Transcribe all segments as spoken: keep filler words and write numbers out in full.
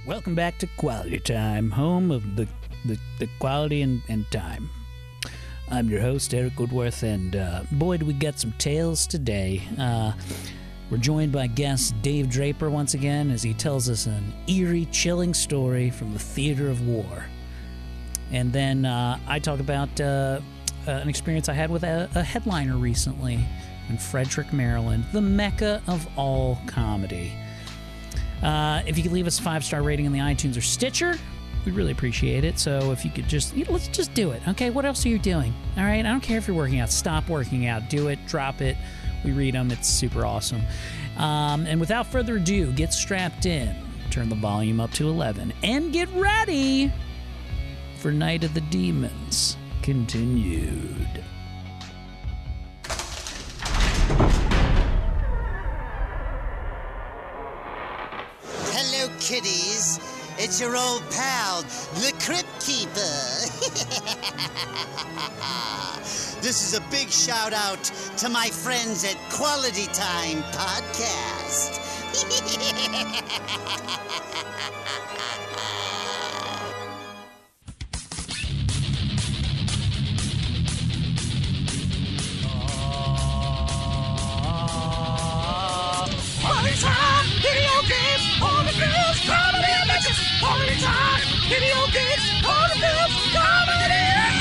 Welcome back to Quality Time, home of the, the, the quality and, and time. I'm your host, Eric Woodworth, and uh, boy, do we get some tales today. Uh, we're joined by guest Dave Draper once again as he tells us an eerie, chilling story from the theater of war. And then uh, I talk about uh, uh, an experience I had with a, a headliner recently in Frederick, Maryland, the mecca of all comedy. Uh, if you could leave us a five-star rating in the iTunes or Stitcher, we'd really appreciate it. So if you could just, you know, let's just do it, okay? What else are you doing? All right? I don't care if you're working out. Stop working out. Do it. Drop it. We read them. It's super awesome. Um, and without further ado, get strapped in. Turn the volume up to eleven. And get ready for Night of the Demons continued. Hello, kiddies. It's your old pal, the Crypt Keeper. This is a big shout out to my friends at Quality Time Podcast. Quality Time, video games, all the films, comedy and bitches. Quality Time, video games, all the films, comedy and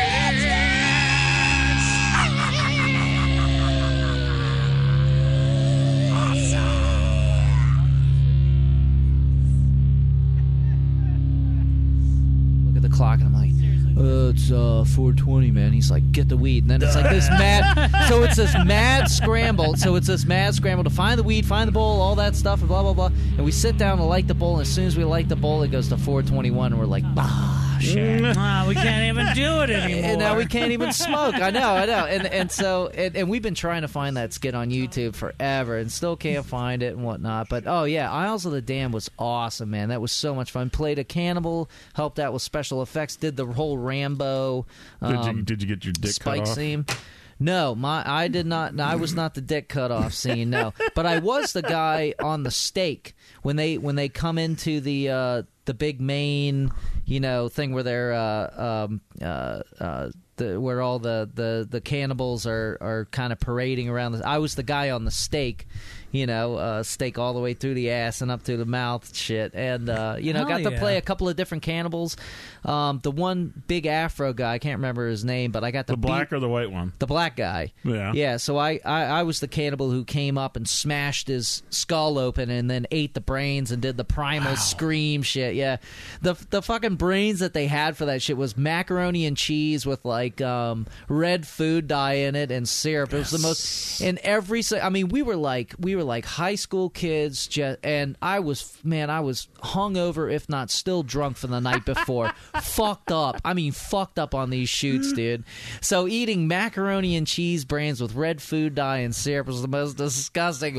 Look at the clock and I'm like, oh, it's uh, four twenty, man. He's like, get the weed. And then it's like this mad, so it's this mad scramble. So it's this mad scramble to find the weed, find the bowl, all that stuff, and blah, blah, blah. And we sit down to light the bowl, and as soon as we light the bowl, it goes to four twenty-one, and we're like, bah, shit. Ah, we can't even do it anymore. And now we can't even smoke. I know, I know. And and so, and, and we've been trying to find that skit on YouTube forever and still can't find it and whatnot. But, oh, yeah, Isles of the Damned was awesome, man. That was so much fun. Played a cannibal, helped out with special effects, did the whole Rambo um, Did you, did you get your dick spike cut off? scene. No, my I did not. I was not the dick cut off scene. No, but I was the guy on the stake when they when they come into the uh, the big main, you know, thing where they're uh, um, uh, uh, the where all the, the, the cannibals are, are kind of parading around. The, I was the guy on the stake, you know, uh, stake all the way through the ass and up to the mouth, shit, and uh, you know, Hell got to yeah. play a couple of different cannibals. Um, the one big Afro guy, I can't remember his name, but I got to The black or the white one? the black guy. Yeah. Yeah, so I, I, I was the cannibal who came up and smashed his skull open and then ate the brains and did the primal scream shit. Yeah. The the fucking brains that they had for that shit was macaroni and cheese with like um, red food dye in it and syrup. It was the most in every si- I mean, we were like we were like high school kids just, and I was man, I was hungover if not still drunk from the night before. Fucked up. I mean, fucked up on these shoots, dude. So eating macaroni and cheese brains with red food dye and syrup was the most disgusting.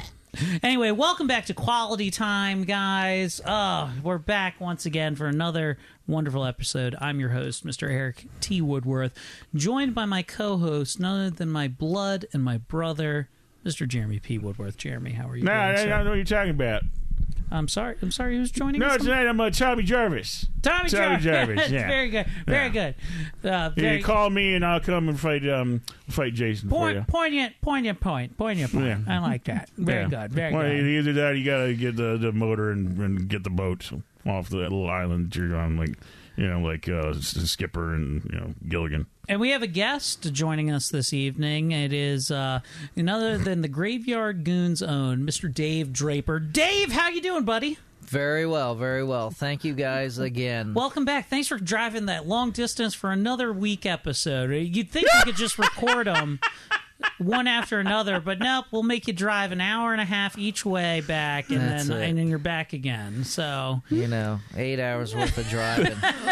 Anyway, welcome back to Quality Time, guys. Oh, we're back once again for another wonderful episode. I'm your host, Mister Eric T. Woodworth, joined by my co-host, none other than my blood and my brother, Mister Jeremy P. Woodworth. Jeremy, how are you No, doing, I sir? don't know what you're talking about. I'm sorry. I'm sorry. Who's joining No, us? tonight I'm uh, Tommy Jarvis. Tommy, Tommy Jarvis. Jarvis, yeah. Very good. Very Yeah. good. Uh, Yeah, very call me and I'll come and fight um fight Jason for point, you. poignant, poignant point, poignant point. Yeah. I like that. Very Yeah. good. Very well, good. Either that, or you gotta get the, the motor and, and get the boat off the little island that you're on, like you know, like uh, Skipper and you know Gilligan. And we have a guest joining us this evening. It is uh, none other than the Graveyard Goons' own Mister Dave Draper. Dave, how you doing, buddy? Very well, very well. Thank you guys again. Welcome back. Thanks for driving that long distance for another week episode. You'd think we could just record them one after another, but nope, we'll make you drive an hour and a half each way back, and That's then it. and then you're back again. So you know, eight hours worth of driving.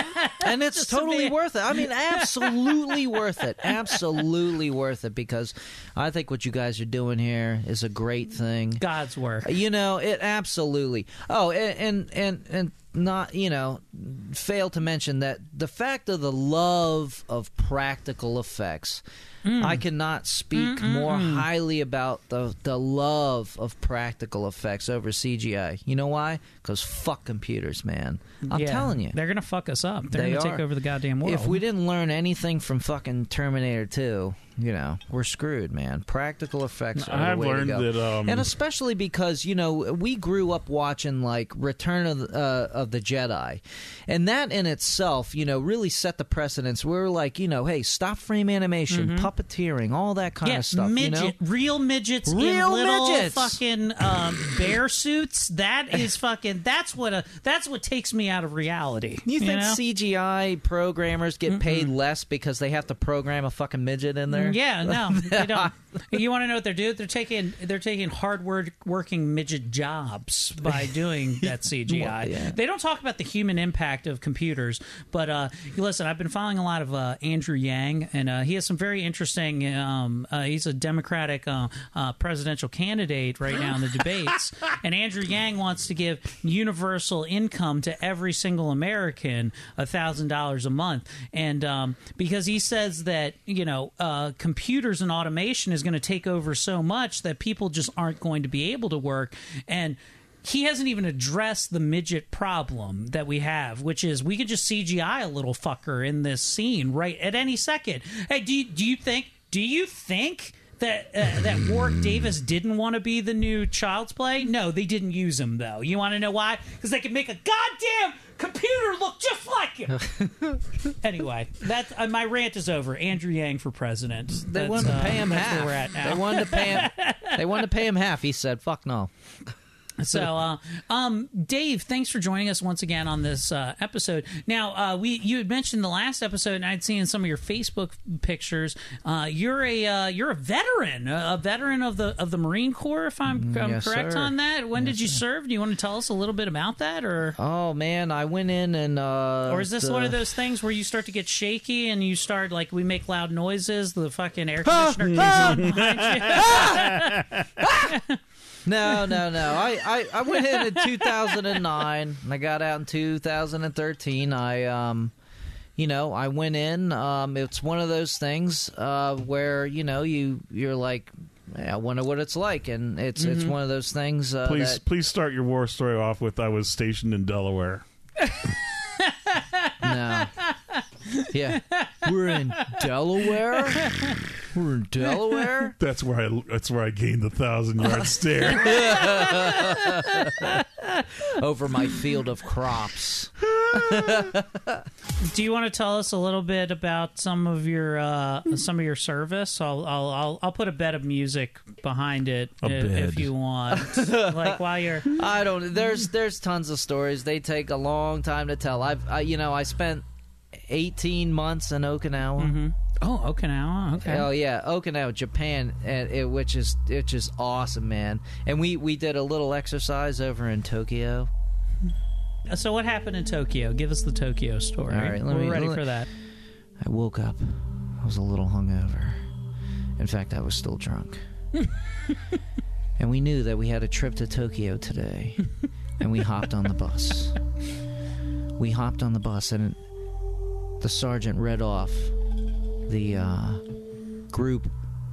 And it's Just to totally be- worth it. I mean, absolutely worth it. Absolutely worth it, because I think what you guys are doing here is a great thing. God's work. You know, it absolutely. Oh, and and and, and not, you know, fail to mention that the fact of the love of practical effects. Mm. I cannot speak Mm-mm-mm. more highly about the the love of practical effects over C G I. You know why? Because fuck computers, man. I'm yeah, telling you. They're going to fuck us up. They're they going to take over the goddamn world. If we didn't learn anything from fucking Terminator two, you know, we're screwed, man. Practical effects are I've the way learned to go. that, um, and especially because, you know, we grew up watching, like, Return of the, uh, of the Jedi. And that in itself, you know, really set the precedence. We were like, you know, hey, stop frame animation, mm-hmm. puppeteering, all that kind yeah, of stuff. Midget, you know? Real midgets Real in little midgets. fucking um, bear suits. That is fucking, that's what a, that's what takes me out of reality. You, You think know? C G I programmers get Mm-mm. paid less because they have to program a fucking midget in there? Yeah, no, they don't. You want to know what they're doing? They're taking they're taking hard work, working midget jobs by doing that C G I. Well, yeah. They don't talk about the human impact of computers, but uh, you listen. I've been following a lot of uh, Andrew Yang, and uh, he has some very interesting. Um, uh, he's a Democratic uh, uh, presidential candidate right now in the debates, and Andrew Yang wants to give universal income to every single American, a thousand dollars a month, and um, because he says that you know uh, computers and automation is going to take over so much that people just aren't going to be able to work. And he hasn't even addressed the midget problem that we have, which is we could just C G I a little fucker in this scene right at any second. Hey, do you, do you think do you think that uh, that Warwick Davis didn't want to be the new Child's Play? No, they didn't use him, though. You want to know why? Because they could make a goddamn computer look just like him. Anyway, that uh, my rant is over. Andrew Yang for president. They That's, wanted to uh, pay him that's half. Where we're at now. They wanted to pay him. They wanted to pay him half. He said, "Fuck no." So, uh, um, Dave, thanks for joining us once again on this uh, episode. Now, uh, we you had mentioned the last episode, and I'd seen some of your Facebook pictures. Uh, you're a uh, you're a veteran, a veteran of the of the Marine Corps, if I'm, I'm Yes, correct sir. on that. When Yes, did you sir. serve? Do you want to tell us a little bit about that, or Oh man, I went in and uh or is this the- one of those things where you start to get shaky and you start like we make loud noises? The fucking air conditioner kicks on behind you. No, no, no. I, I, I went in in two thousand nine, and I got out in two thousand thirteen. I, um, you know, I went in. Um, it's one of those things uh, where, you know, you, you're like, I wonder what it's like. And it's it's one of those things uh, Please, that... please start your war story off with I was stationed in Delaware. No. Yeah. We're in Delaware? We're in Delaware? That's where I. That's where I gained the thousand yard stare. Over my field of crops. Do you want to tell us a little bit about some of your uh, some of your service? I'll I'll I'll, I'll put a bed of music behind it A if, bed. if you want. Like while you're I don't. There's there's tons of stories. They take a long time to tell. I've I, you know I spent eighteen months in Okinawa. Mm-hmm. Oh, Okinawa. Okay. Oh yeah, Okinawa, Japan, and it, which is which is awesome, man. And we we did a little exercise over in Tokyo. So what happened in Tokyo? Give us the Tokyo story. All right, let We're me- ready let- for that. I woke up. I was a little hungover. In fact, I was still drunk. And we knew that we had a trip to Tokyo today. And we hopped on the bus. We hopped on the bus, and the sergeant read off the uh, group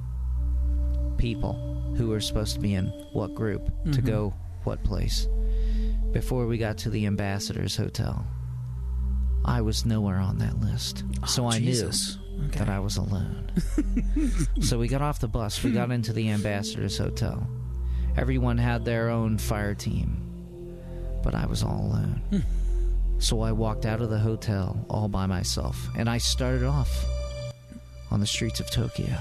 people who were supposed to be in what group to go what place. Before we got to the ambassador's hotel, I was nowhere on that list. So Oh, I Jesus. knew Okay. that I was alone. So we got off the bus. We got into the ambassador's hotel. Everyone had their own fire team, but I was all alone. So I walked out of the hotel all by myself, and I started off on the streets of Tokyo.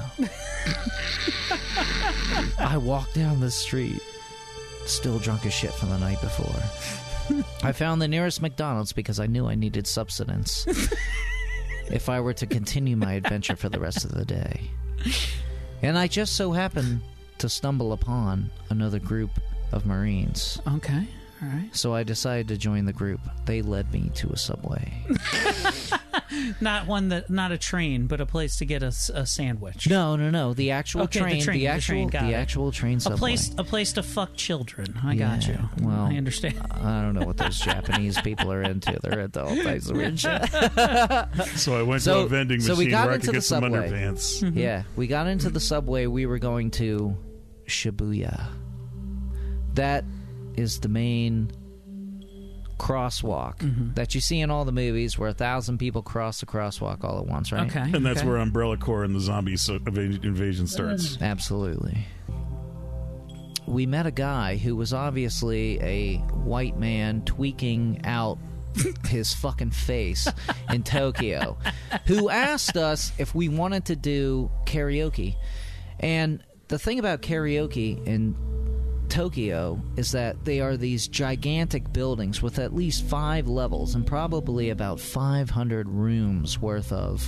I walked down the street, still drunk as shit from the night before. I found the nearest McDonald's because I knew I needed subsistence if I were to continue my adventure for the rest of the day. And I just so happened to stumble upon another group of Marines. Okay. All right. So I decided to join the group. They led me to a subway. Not one that, not a train, but a place to get a, s- a sandwich. No, no, no. The actual Okay, the train, train, the the actual, train, got the it. actual train A subway. place, a place to fuck children. I got Yeah, you. well, I understand. I don't know what those Japanese people are into. They're into all types of weird shit. So I went So- to a vending so machine we got where I into could the get some subway. underpants. Yeah, we got into the subway. We were going to Shibuya. That is the main crosswalk Mm-hmm. that you see in all the movies where a thousand people cross the crosswalk all at once, right? Okay. And that's okay. where Umbrella Corps and the zombie so- inv- invasion starts. Absolutely. We met a guy who was obviously a white man tweaking out his fucking face in Tokyo, who asked us if we wanted to do karaoke. And the thing about karaoke in Tokyo is that they are these gigantic buildings with at least five levels and probably about five hundred rooms worth of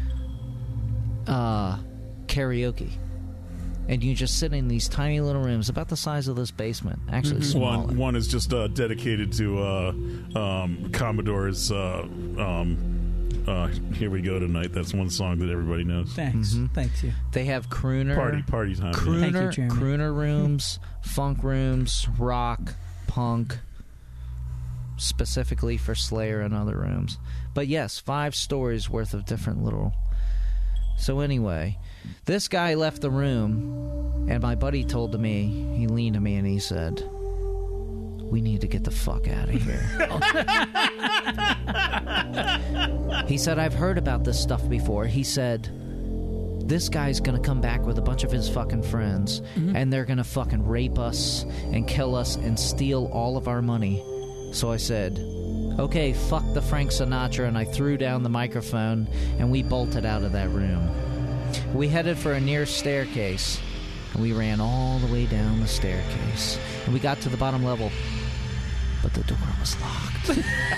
uh, karaoke. And you just sit in these tiny little rooms about the size of this basement. Actually, smaller. One one is just uh, dedicated to uh, um, Commodore's uh, um, uh, "Here We Go Tonight." That's one song that everybody knows. Thanks. Mm-hmm. Thanks you. They have crooner Party party time. yeah. Thank you, crooner, Jeremy. crooner rooms, funk rooms, rock, punk, specifically for Slayer and other rooms. But yes, five stories worth of different little. So anyway, this guy left the room, and my buddy told to me, he leaned to me and he said, "We need to get the fuck out of here." He said, "I've heard about this stuff before." He said, "This guy's gonna come back with a bunch of his fucking friends, and they're gonna fucking rape us and kill us and steal all of our money." So I said, "Okay, fuck the Frank Sinatra," and I threw down the microphone, and we bolted out of that room. We headed for a near staircase, and we ran all the way down the staircase, and we got to the bottom level, but the door was locked.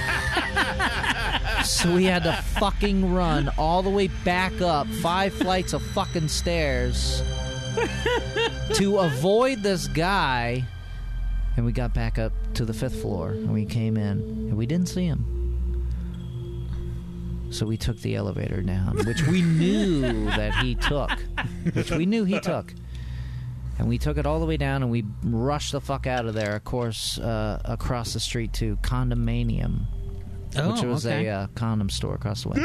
So we had to fucking run all the way back up five flights of fucking stairs to avoid this guy. And we got back up to the fifth floor, and we came in, and we didn't see him. So we took the elevator down, which we knew that he took. Which we knew he took. And we took it all the way down, and we rushed the fuck out of there, of course, uh, across the street to Condomanium, Oh, which was okay. a uh, condom store across the way.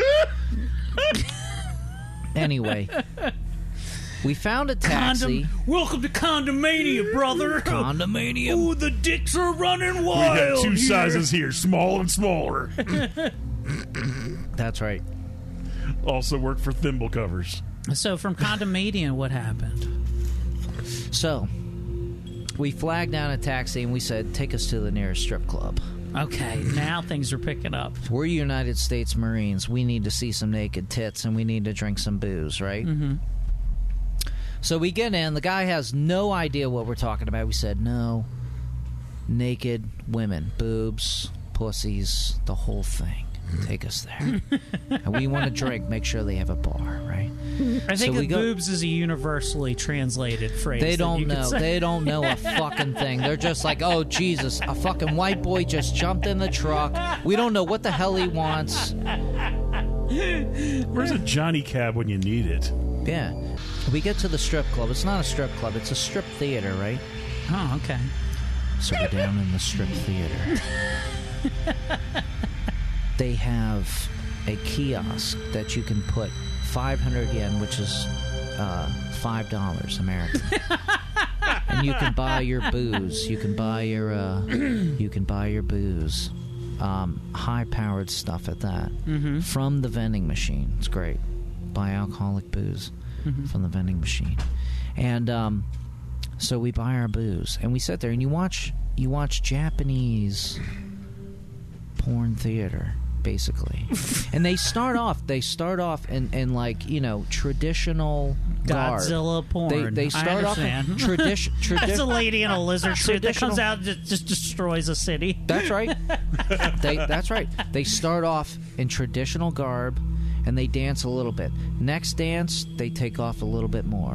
Anyway, we found a taxi. Condom. Welcome to Condomania, brother. Condomanium. Ooh, the dicks are running We wild. got two here. sizes here, small and smaller. That's right. Also work for thimble covers. So from Condomania, what happened? So, we flagged down a taxi and we said, "Take us to the nearest strip club. Okay, now things are picking up. We're United States Marines. We need to see some naked tits and we need to drink some booze, right?" Mm-hmm. So we get in. The guy has no idea what we're talking about. We said, "No, naked women, boobs, pussies, the whole thing. Take us there." And we want to drink. Make sure they have a bar, right? I think So we that go- boobs is a universally translated phrase. They that don't you could know. say. They don't know a fucking thing. They're just like, "Oh, Jesus, a fucking white boy just jumped in the truck. We don't know what the hell he wants." Where's a Johnny Cab when you need it? Yeah. We get to the strip club. It's not a strip club. It's a strip theater, right? Oh, okay. So we're down in the strip theater. They have a kiosk that you can put five hundred yen, which is uh, five dollars American. And you can buy your booze. You can buy your uh, you can buy your booze. Um, high-powered stuff at that. Mm-hmm. From the vending machine. It's great. Buy alcoholic booze mm-hmm. from the vending machine. And um, so we buy our booze and we sit there and you watch you watch Japanese porn theater, basically. And they start off they start off in, in like, you know, traditional garb. Godzilla porn. They they I start off in understand. tradition That's a tradi- lady in a lizard suit that Traditional- comes out and just, just destroys a city. That's right. They that's right. They start off in traditional garb and they dance a little bit. Next dance, they take off a little bit more.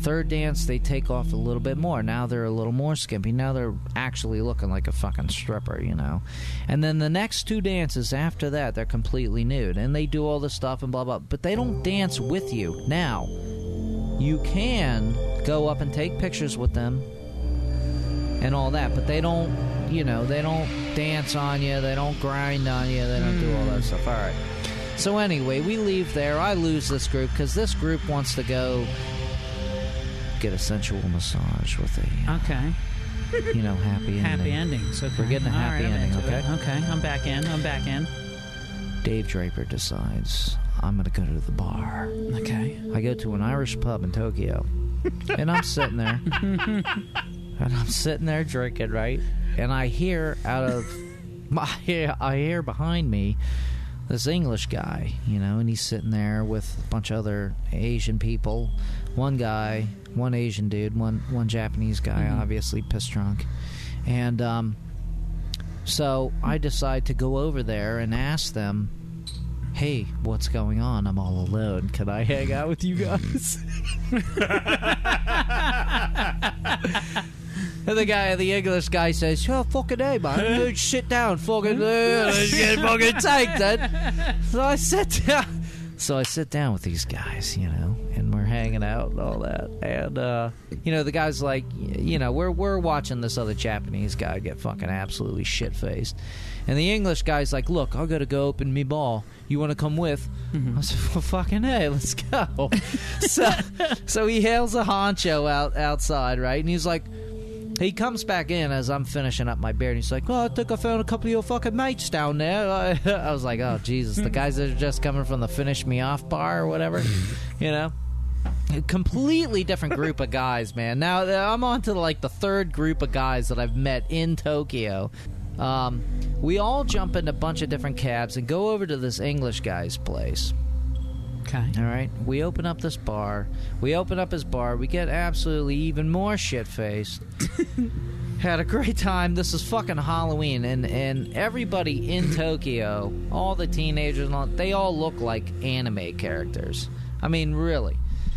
Third dance, they take off a little bit more. Now they're a little more skimpy. Now they're actually looking like a fucking stripper, you know. And then the next two dances after that, they're completely nude. And they do all this stuff and blah, blah. But they don't dance with you. Now, you can go up and take pictures with them and all that. But they don't, you know, they don't dance on you. They don't grind on you. They don't do all that stuff. All right. So anyway, we leave there. I lose this group because this group wants to go get a sensual massage with a, Okay. you know, happy ending. Happy endings. Okay. We're getting a All happy right, I'm ending, into okay? it. Okay, I'm back in. I'm back in. Dave Draper decides, I'm going to go to the bar. Okay. I go to an Irish pub in Tokyo, and I'm sitting there, and I'm sitting there drinking, right? And I hear out of, my, I hear behind me this English guy, you know, and he's sitting there with a bunch of other Asian people. One guy, one Asian dude, one one Japanese guy, mm-hmm. obviously pissed drunk. And um, so I decide to go over there and ask them, hey, what's going on? I'm all alone. Can I hang out with you guys? And the guy, the English guy says, oh, fucking hey, man. Dude, sit down. Fucking, uh, let's get fucking tight, then. So I sit down. So I sit down with these guys, you know, and we're hanging out and all that. And, uh, you know, the guy's like, you know, we're we're watching this other Japanese guy get fucking absolutely shit-faced. And the English guy's like, look, I gotta go open me ball. You want to come with? Mm-hmm. I said, well, fucking hey, let's go. so, so he hails a honcho out outside, right? And he's like, he comes back in as I'm finishing up my beer, and he's like, oh, I think I found a couple of your fucking mates down there. I, I was like, oh, Jesus, the guys that are just coming from the Finish Me Off bar or whatever, you know? A completely different group of guys, man. Now, I'm on to, like, the third group of guys that I've met in Tokyo. Um, we all jump in a bunch of different cabs and go over to this English guy's place. Okay. All right. We open up this bar. We open up his bar. We get absolutely even more shit-faced. Had a great time. This is fucking Halloween, and, and everybody in Tokyo, all the teenagers, and all, they all look like anime characters. I mean, really.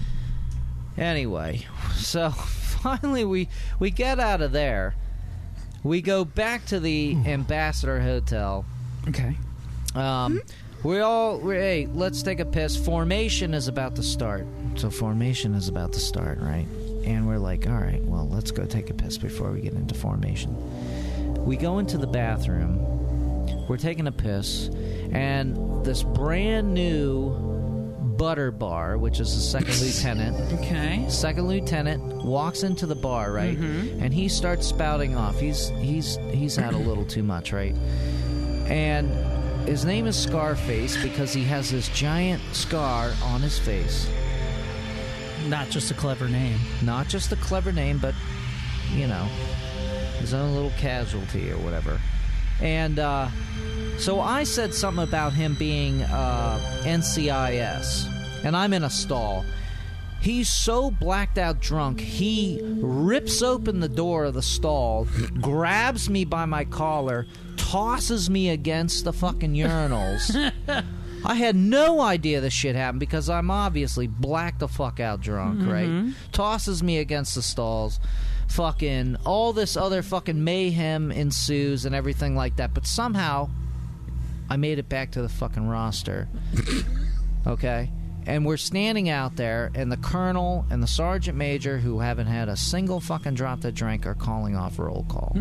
Anyway, so finally we we get out of there. We go back to the Ambassador Hotel. Okay. Um... We all, we're, hey, let's take a piss. Formation is about to start. So formation is about to start, right? And we're like, all right, well, let's go take a piss before we get into formation. We go into the bathroom. We're taking a piss. And this brand new butter bar, which is the second lieutenant. Okay. Second lieutenant walks into the bar, right? Mm-hmm. And he starts spouting off. He's, he's, he's had a little too much, right? And his name is Scarface because he has this giant scar on his face. Not just a clever name. Not just a clever name, but, you know, his own little casualty or whatever. And uh, so I said something about him being uh, N C I S, and I'm in a stall. He's so blacked out drunk, he rips open the door of the stall, grabs me by my collar, tosses me against the fucking urinals. I had no idea this shit happened because I'm obviously blacked the fuck out drunk, mm-hmm. right? Tosses me against the stalls. Fucking all this other fucking mayhem ensues and everything like that. But somehow, I made it back to the fucking roster. Okay? And we're standing out there, and the colonel and the sergeant major, who haven't had a single fucking drop to drink, are calling off roll call.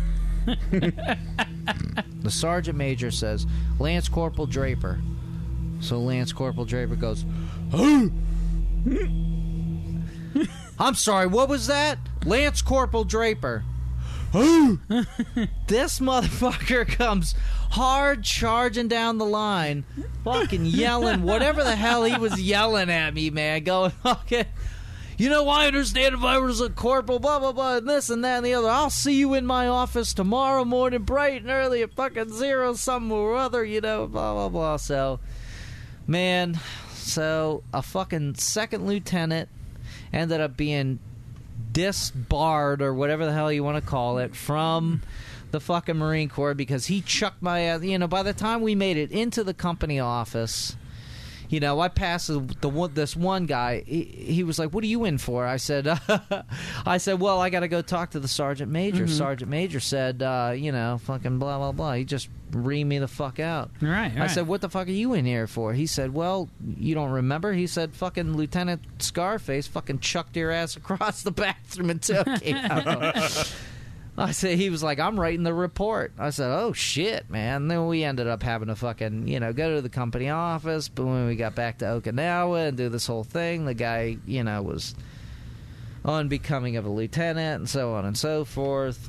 The sergeant major says, Lance Corporal Draper. So Lance Corporal Draper goes, oh! I'm sorry, what was that? Lance Corporal Draper. Oh! This motherfucker comes hard charging down the line, fucking yelling whatever the hell he was yelling at me, man. Going, okay, you know, I understand if I was a corporal, blah, blah, blah, and this and that and the other. I'll see you in my office tomorrow morning, bright and early at fucking zero something or other, you know, blah, blah, blah. So, man, so a fucking second lieutenant ended up being disbarred or whatever the hell you want to call it from the fucking Marine Corps because he chucked my ass. You know, by the time we made it into the company office, you know, I passed the, the one, this one guy. He, he was like, "What are you in for?" I said, "I said, well, I got to go talk to the sergeant major." Mm-hmm. Sergeant major said, uh, "You know, fucking blah blah blah." He just reamed me the fuck out. Right, I right. said, "What the fuck are you in here for?" He said, "Well, you don't remember?" He said, "Fucking Lieutenant Scarface fucking chucked your ass across the bathroom and took you." I said, he was like, "I'm writing the report." I said, "Oh shit, man." Then we ended up having to fucking, you know, go to the company office. But when we got back to Okinawa and do this whole thing, the guy, you know, was unbecoming of a lieutenant and so on and so forth.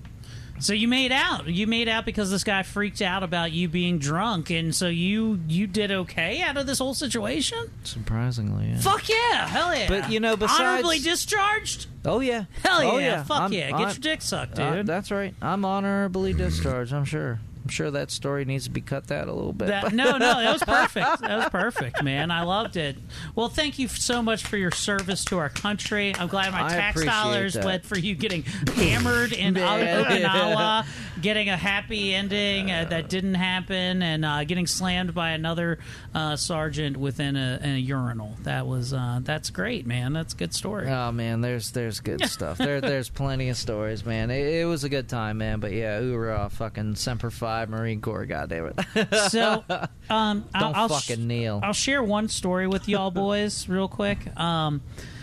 So you made out. You made out because this guy freaked out about you being drunk, and so you you did okay out of this whole situation? Surprisingly, yeah. Fuck yeah. Hell yeah. But, you know, besides- Honorably discharged? Oh yeah. Hell yeah. Oh, yeah. Fuck I'm- yeah. Get I'm- your dick sucked, Uh, dude. that's right. I'm honorably discharged, I'm sure. I'm sure that story needs to be cut out a little bit. That, no, no, that was perfect. That was perfect, man. I loved it. Well, thank you so much for your service to our country. I'm glad my I tax appreciate dollars that. went for you getting hammered in Man. Okinawa, getting a happy ending uh, that didn't happen, and uh, getting slammed by another uh, sergeant within a, in a urinal. That was uh, that's great, man. That's a good story. Oh man, there's there's good stuff. There there's plenty of stories, man. It, it was a good time, man. But yeah, hoorah, fucking Semper Fi, Marine Corps, goddamn it. So, um, I'll, Don't I'll fucking sh- kneel. I'll share one story with y'all boys real quick. Um,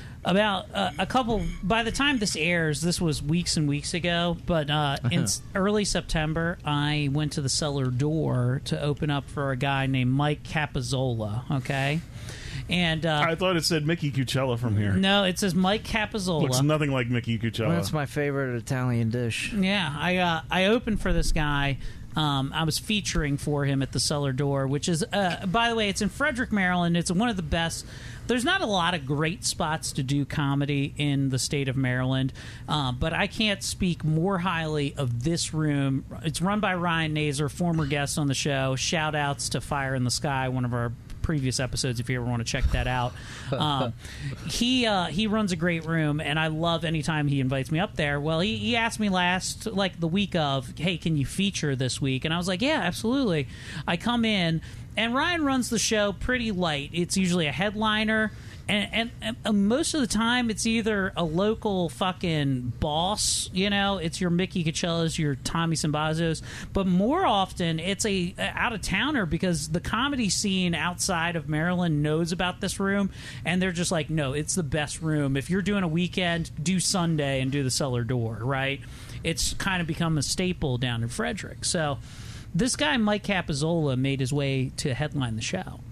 about uh, a couple. By the time this airs, this was weeks and weeks ago. But uh, in s- early September, I went to the cellar door to open up for a guy named Mike Capizzola. Okay, and uh, I thought it said Mickey Cucella from here. no, it says Mike Capizzola. Looks nothing like Mickey Cucella. That's my favorite Italian dish. Yeah, I uh, I opened for this guy. Um, I was featuring for him at the Cellar Door, which is, uh, by the way, it's in Frederick, Maryland. It's one of the best. There's not a lot of great spots to do comedy in the state of Maryland, uh, but I can't speak more highly of this room. It's run by Ryan Nazer, former guest on the show. Shout outs to Fire in the Sky, one of our previous episodes if you ever want to check that out. Um, he uh, he runs a great room, and I love anytime he invites me up there. Well, he, he asked me last, like the week of, hey, can you feature this week? And I was like, yeah, absolutely. I come in, and Ryan runs the show pretty light. It's usually a headliner. And, and, and most of the time, it's either a local fucking boss, you know, it's your Mickey Cucellas, your Tommy Simbazos, but more often it's a, a out-of-towner because the comedy scene outside of Maryland knows about this room, and they're just like, no, it's the best room. If you're doing a weekend, do Sunday and do the Cellar Door, right? It's kind of become a staple down in Frederick. So this guy, Mike Capizzola, made his way to headline the show.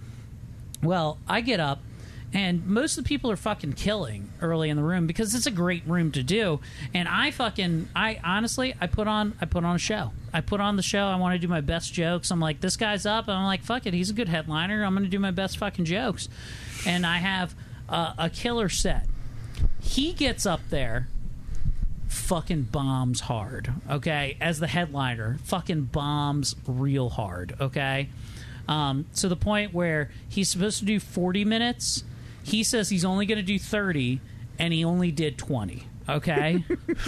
Well, I get up, and most of the people are fucking killing early in the room because it's a great room to do. And I fucking, I honestly, I put on, I put on a show. I put on the show. I want to do my best jokes. I'm like, this guy's up. I'm like, fuck it, he's a good headliner. I'm going to do my best fucking jokes. And I have uh, a killer set. He gets up there, fucking bombs hard. Okay, as the headliner, fucking bombs real hard. Okay. Um, to the point where he's supposed to do forty minutes. He says he's only going to do thirty, and he only did twenty, okay?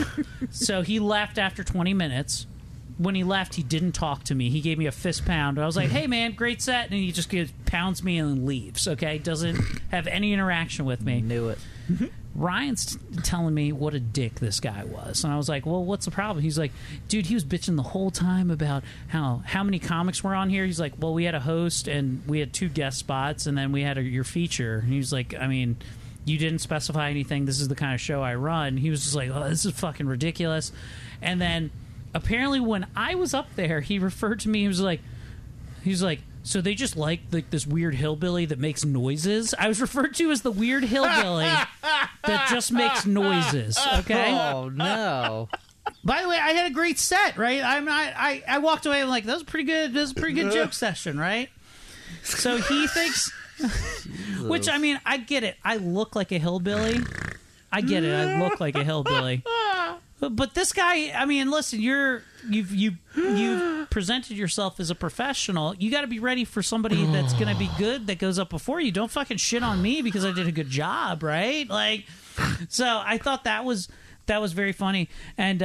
So he left after twenty minutes. When he left, he didn't talk to me. He gave me a fist pound. I was like, hey, man, great set. And he just gives, pounds me and leaves, okay? Doesn't have any interaction with me. Knew it. Ryan's t- telling me what a dick this guy was. And I was like, well, what's the problem? He's like, dude, he was bitching the whole time about how how many comics were on here. He's like, well, we had a host and we had two guest spots and then we had a, your feature. And he was like, I mean, you didn't specify anything. This is the kind of show I run. He was just like, oh, this is fucking ridiculous. And then apparently when I was up there, he referred to me. He was like, he was like, so they just like, like this weird hillbilly that makes noises. I was referred to as the weird hillbilly that just makes noises. Okay. Oh no. By the way, I had a great set, right? I'm I, I I walked away. I'm like, that was pretty good. That was a pretty good joke session, right? So he thinks, which I mean, I get it. I look like a hillbilly. I get it. I look like a hillbilly. But, but this guy, I mean, listen, you're you've you you've presented yourself as a professional. You got to be ready for somebody that's going to be good that goes up before you. Don't fucking shit on me because I did a good job, right? Like, so I thought that was that was very funny. And uh,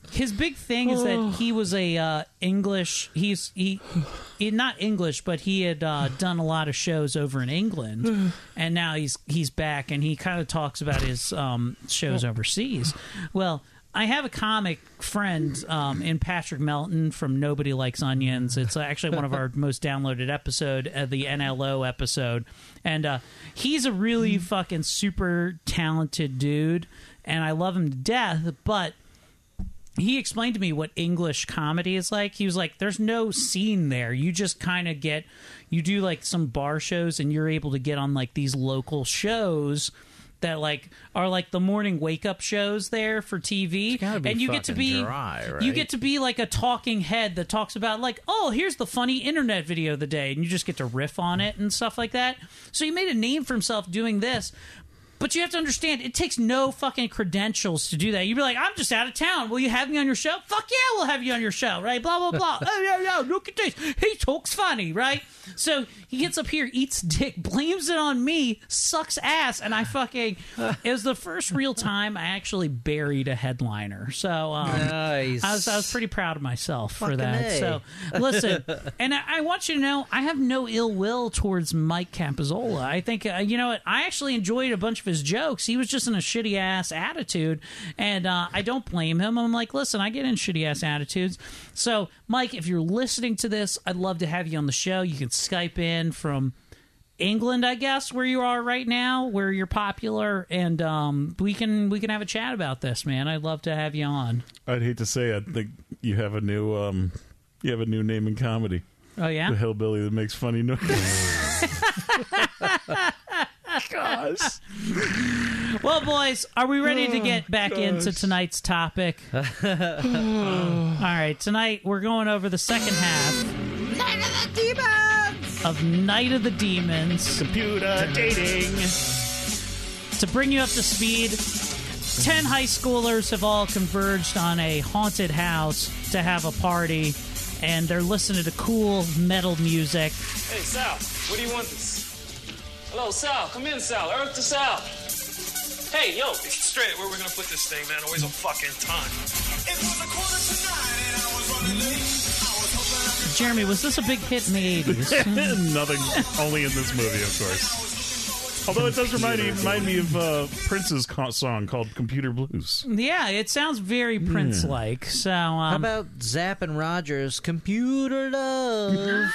his big thing is that he was a uh, English. He's he, he, not English, but he had uh, done a lot of shows over in England, and now he's he's back, and he kind of talks about his um, shows overseas. Well, I have a comic friend um, in Patrick Melton from Nobody Likes Onions. It's actually one of our most downloaded episode, uh, the N L O episode, and uh, he's a really fucking super talented dude, and I love him to death, but he explained to me what English comedy is like. He was like, there's no scene there. You just kind of get, you do like some bar shows and you're able to get on like these local shows that like are like the morning wake up shows there for T V. And you get to be, dry, right? you get to be like a talking head that talks about like, oh, here's the funny internet video of the day. And you just get to riff on it and stuff like that. So he made a name for himself doing this. But you have to understand, it takes no fucking credentials to do that. You'd be like, I'm just out of town. Will you have me on your show? Fuck yeah, we'll have you on your show, right? Blah, blah, blah. Oh, yeah, yeah, look at this. He talks funny, right? So he gets up here, eats dick, blames it on me, sucks ass, and I fucking... It was the first real time I actually buried a headliner. So um, nice. I, was, I was pretty proud of myself for Fucking that. A. So listen, and I, I want you to know, I have no ill will towards Mike Campazzola. I think, uh, you know what, I actually enjoyed a bunch of his jokes. He was just in a shitty ass attitude, and uh, I don't blame him. I'm like, listen, I get in shitty ass attitudes. So, Mike, if you're listening to this, I'd love to have you on the show. You can Skype in from England, I guess, where you are right now, where you're popular, and um, we can we can have a chat about this, man. I'd love to have you on. I'd hate to say, I think you have a new um, you have a new name in comedy. Oh yeah, the hillbilly that makes funny noises. Gosh. Well, boys, are we ready to get back Gosh. into tonight's topic? All right, tonight we're going over the second half Night of the Demons! of Night of the Demons. Computer dating. To bring you up to speed, ten high schoolers have all converged on a haunted house to have a party, and they're listening to cool metal music. Hey, Sal, where do you want this? Hello, Sal. Come in, Sal. Earth to Sal. Hey, yo. Straight, where are we going to put this thing, man? Always on fucking time. It was a quarter to nine and I was running late. I was hoping I could Jeremy, was this a big hit in the eighties? Nothing, only in this movie, of course. Although it does remind me, remind me of uh, Prince's co- song called Computer Blues. Yeah, it sounds very Prince-like. So, um, How about Zapp and Rogers' Computer Love?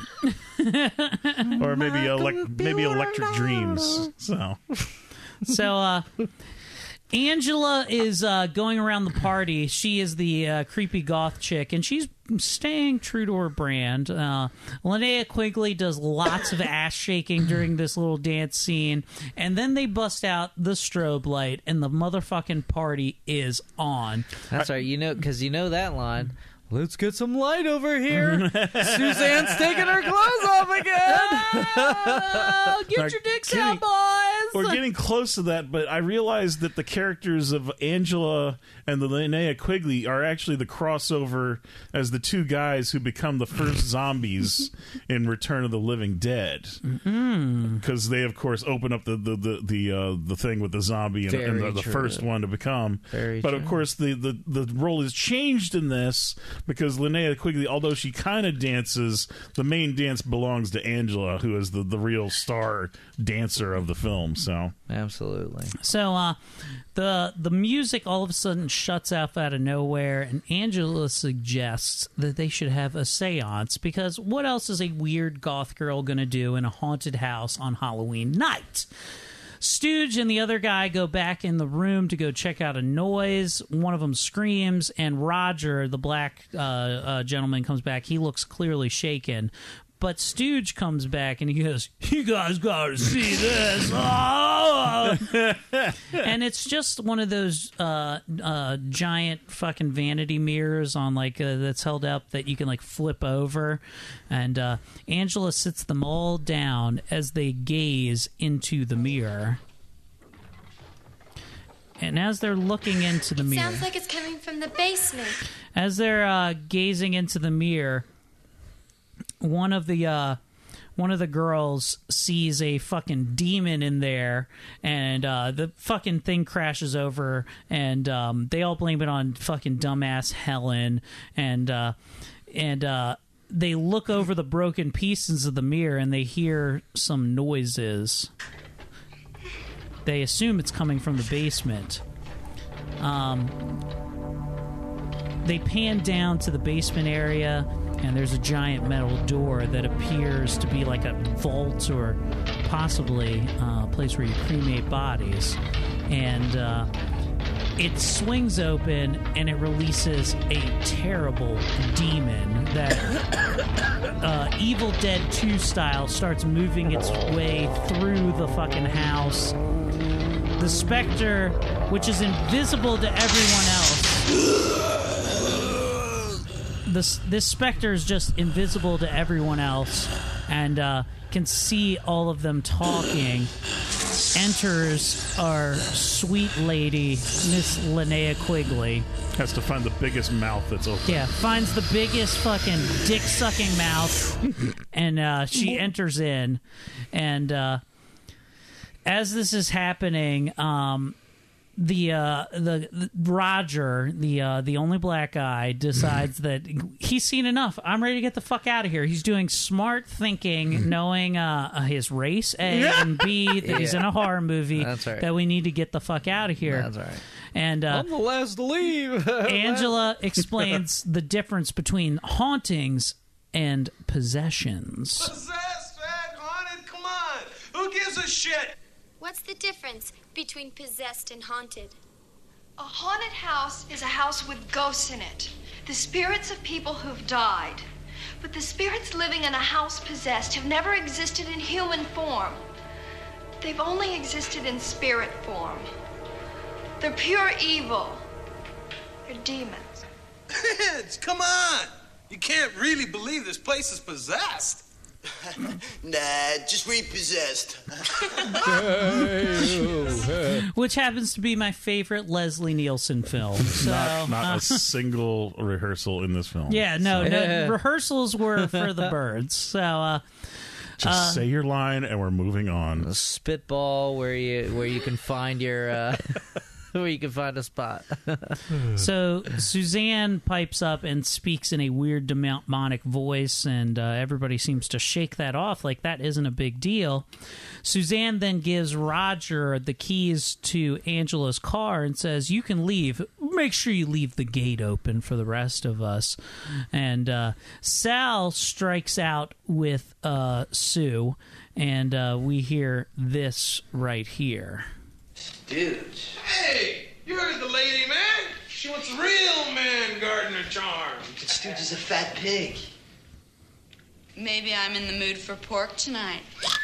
Or maybe elec- maybe Electric Dreams. So, so uh, Angela is uh, going around the party. She is the uh, creepy goth chick, and she's staying true to her brand. Uh, Linnea Quigley does lots of ass shaking during this little dance scene, and then they bust out the strobe light, and the motherfucking party is on. That's right, you know, because you know that line. Let's get some light over here. Suzanne's taking her clothes off again. Oh, get Now, your dicks getting- out, boys! we're getting close to that, but I realized that the characters of Angela and the Linnea Quigley are actually the crossover as the two guys who become the first zombies in Return of the Living Dead. Because they, of course, open up the the the the, uh, the thing with the zombie and, and Very the, the true. first one to become. Very but of true. course, the, the the role is changed in this because Linnea Quigley, although she kind of dances, the main dance belongs to Angela, who is the the real star dancer of the film. So. Absolutely. So uh, the the music all of a sudden shuts off out of nowhere, and Angela suggests that they should have a seance, because what else is a weird goth girl going to do in a haunted house on Halloween night? Stooge and the other guy go back in the room to go check out a noise. One of them screams, and Roger, the black uh, uh, gentleman, comes back. He looks clearly shaken. But Stooge comes back and he goes, "You guys gotta see this." Oh! And it's just one of those uh, uh, giant fucking vanity mirrors on like uh, that's held up that you can like flip over. And uh, Angela sits them all down as they gaze into the mirror. And as they're looking into the mirror, Sounds like it's coming from the basement. as they're uh, gazing into the mirror, one of the uh, one of the girls sees a fucking demon in there, and uh, the fucking thing crashes over, and um, they all blame it on fucking dumbass Helen, and uh, and uh, they look over the broken pieces of the mirror, and they hear some noises. They assume it's coming from the basement. Um, they pan down to the basement area, and there's a giant metal door that appears to be like a vault or possibly uh, a place where you cremate bodies. And uh, it swings open, and it releases a terrible demon that uh, Evil Dead two style starts moving its way through the fucking house. The specter, which is invisible to everyone else. This, this specter is just invisible to everyone else and uh, can see all of them talking. Enters our sweet lady, Miss Linnea Quigley. Has to find the biggest mouth that's open. Yeah, finds the biggest fucking dick-sucking mouth, and uh, she enters in. And uh, as this is happening, um, the, uh, the the Roger, the uh, the only black guy, decides that he's seen enough. I'm ready to get the fuck out of here. He's doing smart thinking, knowing uh, his race, A, and B, that he's Yeah. in a horror movie, That's right. that we need to get the fuck out of here. That's right. And uh, I'm the last to leave. Angela explains the difference between hauntings and possessions. Possessed, fat, haunted, come on. Who gives a shit? What's the difference between possessed and haunted? A haunted house is a house with ghosts in it, the spirits of people who've died. But the spirits living in a house possessed have never existed in human form. They've only existed in spirit form. They're pure evil. They're demons. Kids, come on. You can't really believe this place is possessed. Nah, just repossessed. Which happens to be my favorite Leslie Nielsen film. So, Not, not uh, a single rehearsal in this film. yeah, no, So no, Yeah. rehearsals were for the birds. So, uh, just say your line and we're moving on. Spitball where you where you can find your uh, where you can find a spot. so Suzanne pipes up and speaks in a weird demonic voice, and uh, everybody seems to shake that off like that isn't a big deal. Suzanne then gives Roger the keys to Angela's car and says, "You can leave. Make sure you leave the gate open for the rest of us." And uh, Sal strikes out with uh, Sue, and uh, we hear this right here. Dudes. Hey, you heard the lady, man. She wants a real man gardener charm. Stooge is a fat pig. Maybe I'm in the mood for pork tonight.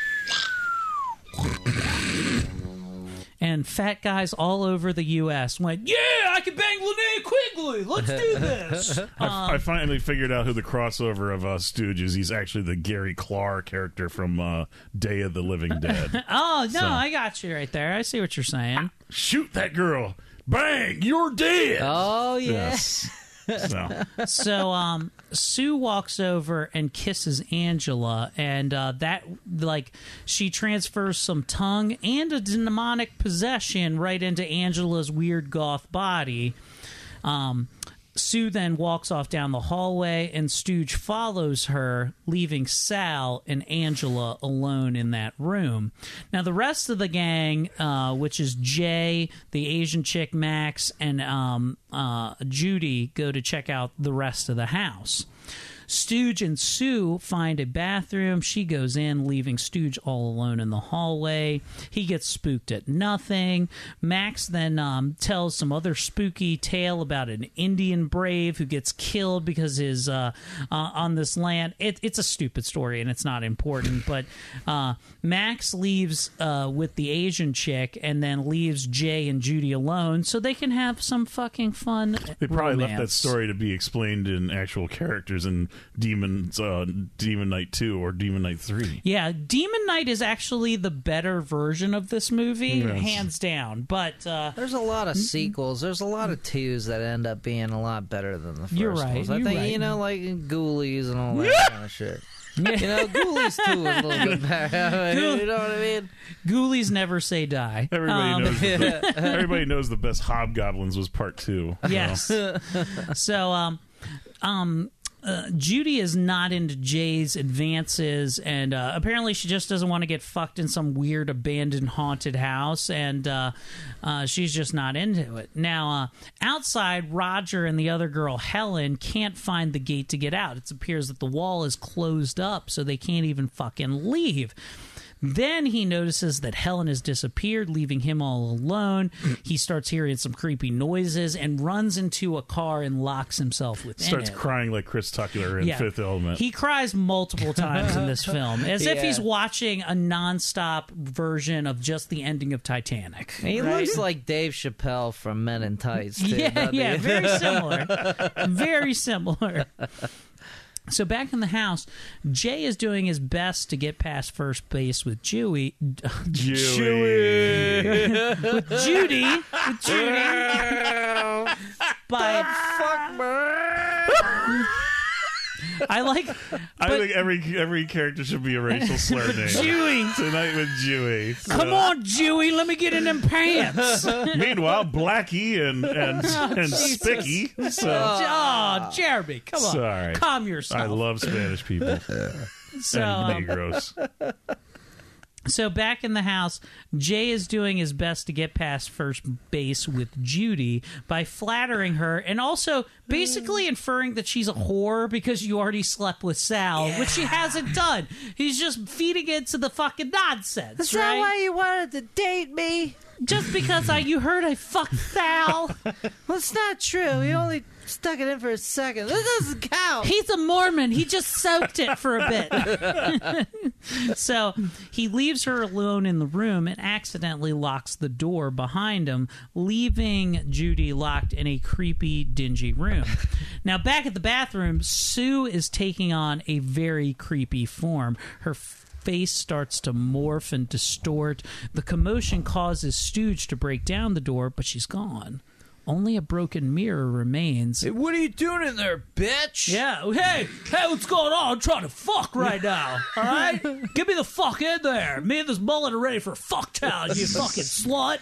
And fat guys all over the U S went, "Yeah, I can bang Linnea Quigley. Let's do this." I, I finally figured out who the crossover of uh, Stooge is. He's actually the Gary Clark character from uh, Day of the Living Dead. Oh, no, So- I got you right there. I see what you're saying. Shoot that girl. Bang, you're dead. Oh yeah. Yes. So, So um, Sue walks over and kisses Angela, and uh, that, like, she transfers some tongue and a demonic possession right into Angela's weird goth body. Um, Sue then walks off down the hallway, and Stooge follows her, leaving Sal and Angela alone in that room. Now, the rest of the gang, uh, which is Jay, the Asian chick Max, and um, uh, Judy, go to check out the rest of the house. Stooge and Sue find a bathroom. She goes in, leaving Stooge all alone in the hallway. He gets spooked at nothing. Max then um, tells some other spooky tale about an Indian brave who gets killed because his uh, uh, on this land. It, it's a stupid story and it's not important, but uh, Max leaves uh, with the Asian chick and then leaves Jay and Judy alone so they can have some fucking fun they probably romance. left that story to be explained in actual characters in Demons, uh, Demon Knight two or Demon Knight three. Yeah, Demon Knight is actually the better version of this movie, Yes. hands down. But uh, There's a lot of sequels. There's a lot of twos that end up being a lot better than the first You're right, ones. I you're think right. you know, like Ghoulies and all that kind of shit. You know, Ghoulies two is a little bit better. You know what I mean? Ghoulies never say die. Everybody Um, knows. The, everybody knows the best Hobgoblins was part two. Yes. So, um, um, uh, Judy is not into Jay's advances, and uh, apparently she just doesn't want to get fucked in some weird abandoned haunted house, and uh, uh, she's just not into it. Now, uh, outside, Roger and the other girl, Helen, can't find the gate to get out. It appears that the wall is closed up, so they can't even fucking leave. Then he notices that Helen has disappeared, leaving him all alone. He starts hearing some creepy noises and runs into a car and locks himself within Starts it. crying like Chris Tucker in Yeah. Fifth Element. He cries multiple times in this film, as if Yeah. he's watching a nonstop version of just the ending of Titanic. He right? looks like Dave Chappelle from Men in Tights. Too, Yeah, doesn't yeah, he? very similar. Very similar. So back in the house, Jay is doing his best to get past first base with Jewy, Jewy. with Judy, with Judy. By Fuck, man. I like. I but- think every every character should be a racial slur name. Jewy. Tonight with Jewy. So- Come on, Jewy, let me get in them pants. Meanwhile, Blackie and and and Spicky. So Oh, Jeremy, come on. Sorry. Calm yourself. I love Spanish people so, and um, Negroes. So back in the house, Jay is doing his best to get past first base with Judy by flattering her and also basically inferring that she's a whore because you already slept with Sal, which she hasn't done. He's just feeding into the fucking nonsense. Is right? that why you wanted to date me? Just because I you heard I fucked Sal. Well, it's not true. He only stuck it in for a second. That doesn't count. He's a Mormon. He just soaked it for a bit. So he leaves her alone in the room and accidentally locks the door behind him, leaving Judy locked in a creepy, dingy room. Now, back at the bathroom, Sue is taking on a very creepy form. Her face starts to morph and distort. The commotion causes Stooge to break down the door, but she's gone. Only a broken mirror remains. Hey, what are you doing in there, bitch? Yeah, hey, hey, what's going on? I'm trying to fuck right now, all right? Get me the fuck in there. Me and this mullet are ready for fuck town, you fucking slut,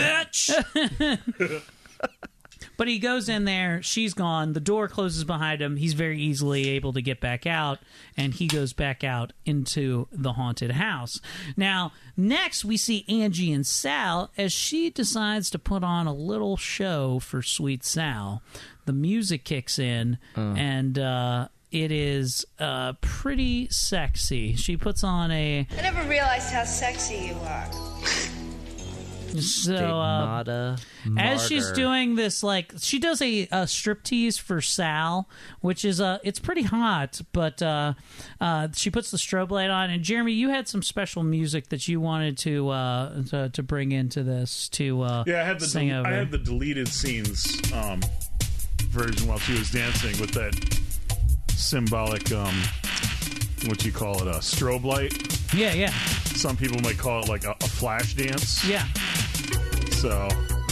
bitch. But he goes in there, she's gone, the door closes behind him, he's very easily able to get back out, and he goes back out into the haunted house. Now, next we see Angie and Sal as she decides to put on a little show for Sweet Sal. The music kicks in, and uh, it is uh, pretty sexy. She puts on a... I never realized how sexy you are. So, uh, Stigmata, as she's martyr. doing this, like, she does a, a striptease for Sal, which is uh it's pretty hot, but uh, uh, she puts the strobe light on. And Jeremy, you had some special music that you wanted to uh, to, to bring into this to uh, Yeah, I had the sing del- over. I had the deleted scenes um, version while she was dancing with that symbolic um, what you call it, a strobe light. Yeah, yeah, Some people might call it like a, a flash dance. yeah. So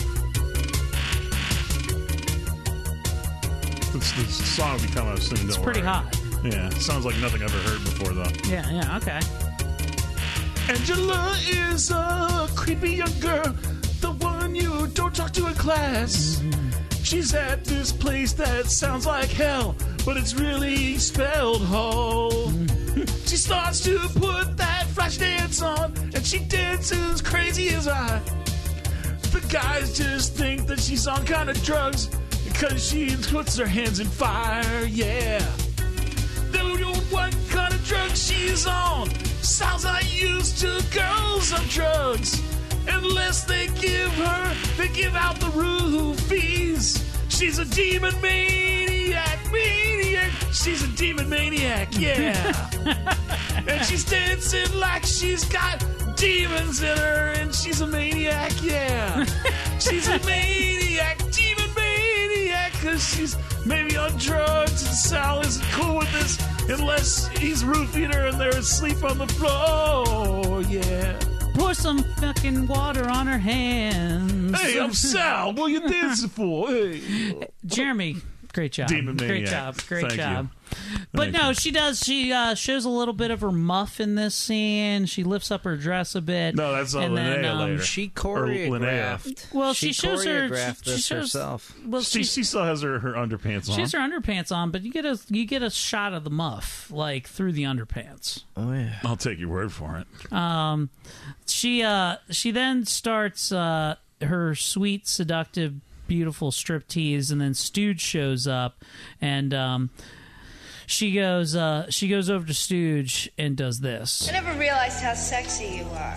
this, this song will be coming out soon. It's don't pretty worry. hot. Yeah, sounds like nothing I've ever heard before though. Yeah, yeah, okay. Angela is a creepy young girl, the one you don't talk to in class. She's at this place that sounds like hell, but it's really spelled ho. She starts to put that flash dance on, and she dances crazy as I. The guys just think that she's on kind of drugs because she puts her hands in fire, yeah. They don't know what kind of drugs she's on. Sounds like used to girls on drugs. Unless they give her, they give out the roofies. She's a demon maniac, maniac. She's a demon maniac, yeah. And she's dancing like she's got demons in her, and she's a maniac, yeah. She's a maniac, demon maniac, because she's maybe on drugs, and Sal isn't cool with this unless he's roofing her and they're asleep on the floor, yeah. Pour some fucking water on her hands. Hey, I'm Sal. What are you dancing for? Hey. Jeremy, Great job. Demon Great Maniac. job. Great Thank job. you. But Thank no, you. she does. She uh, shows a little bit of her muff in this scene. She lifts up her dress a bit. No, that's not and then, Linnea um, later. She Or Linnea. choreographed. Well, she, she shows her. choreographed She, she this shows. herself. Well, She, she, she still has her, her underpants on. she has her underpants on, but you get a you get a shot of the muff like through the underpants. Oh yeah. I'll take your word for it. Um, she uh she then starts uh her sweet, seductive, beautiful striptease, and then Stooge shows up, and um. She goes. Uh, she goes over to Stooge and does this. I never realized how sexy you are.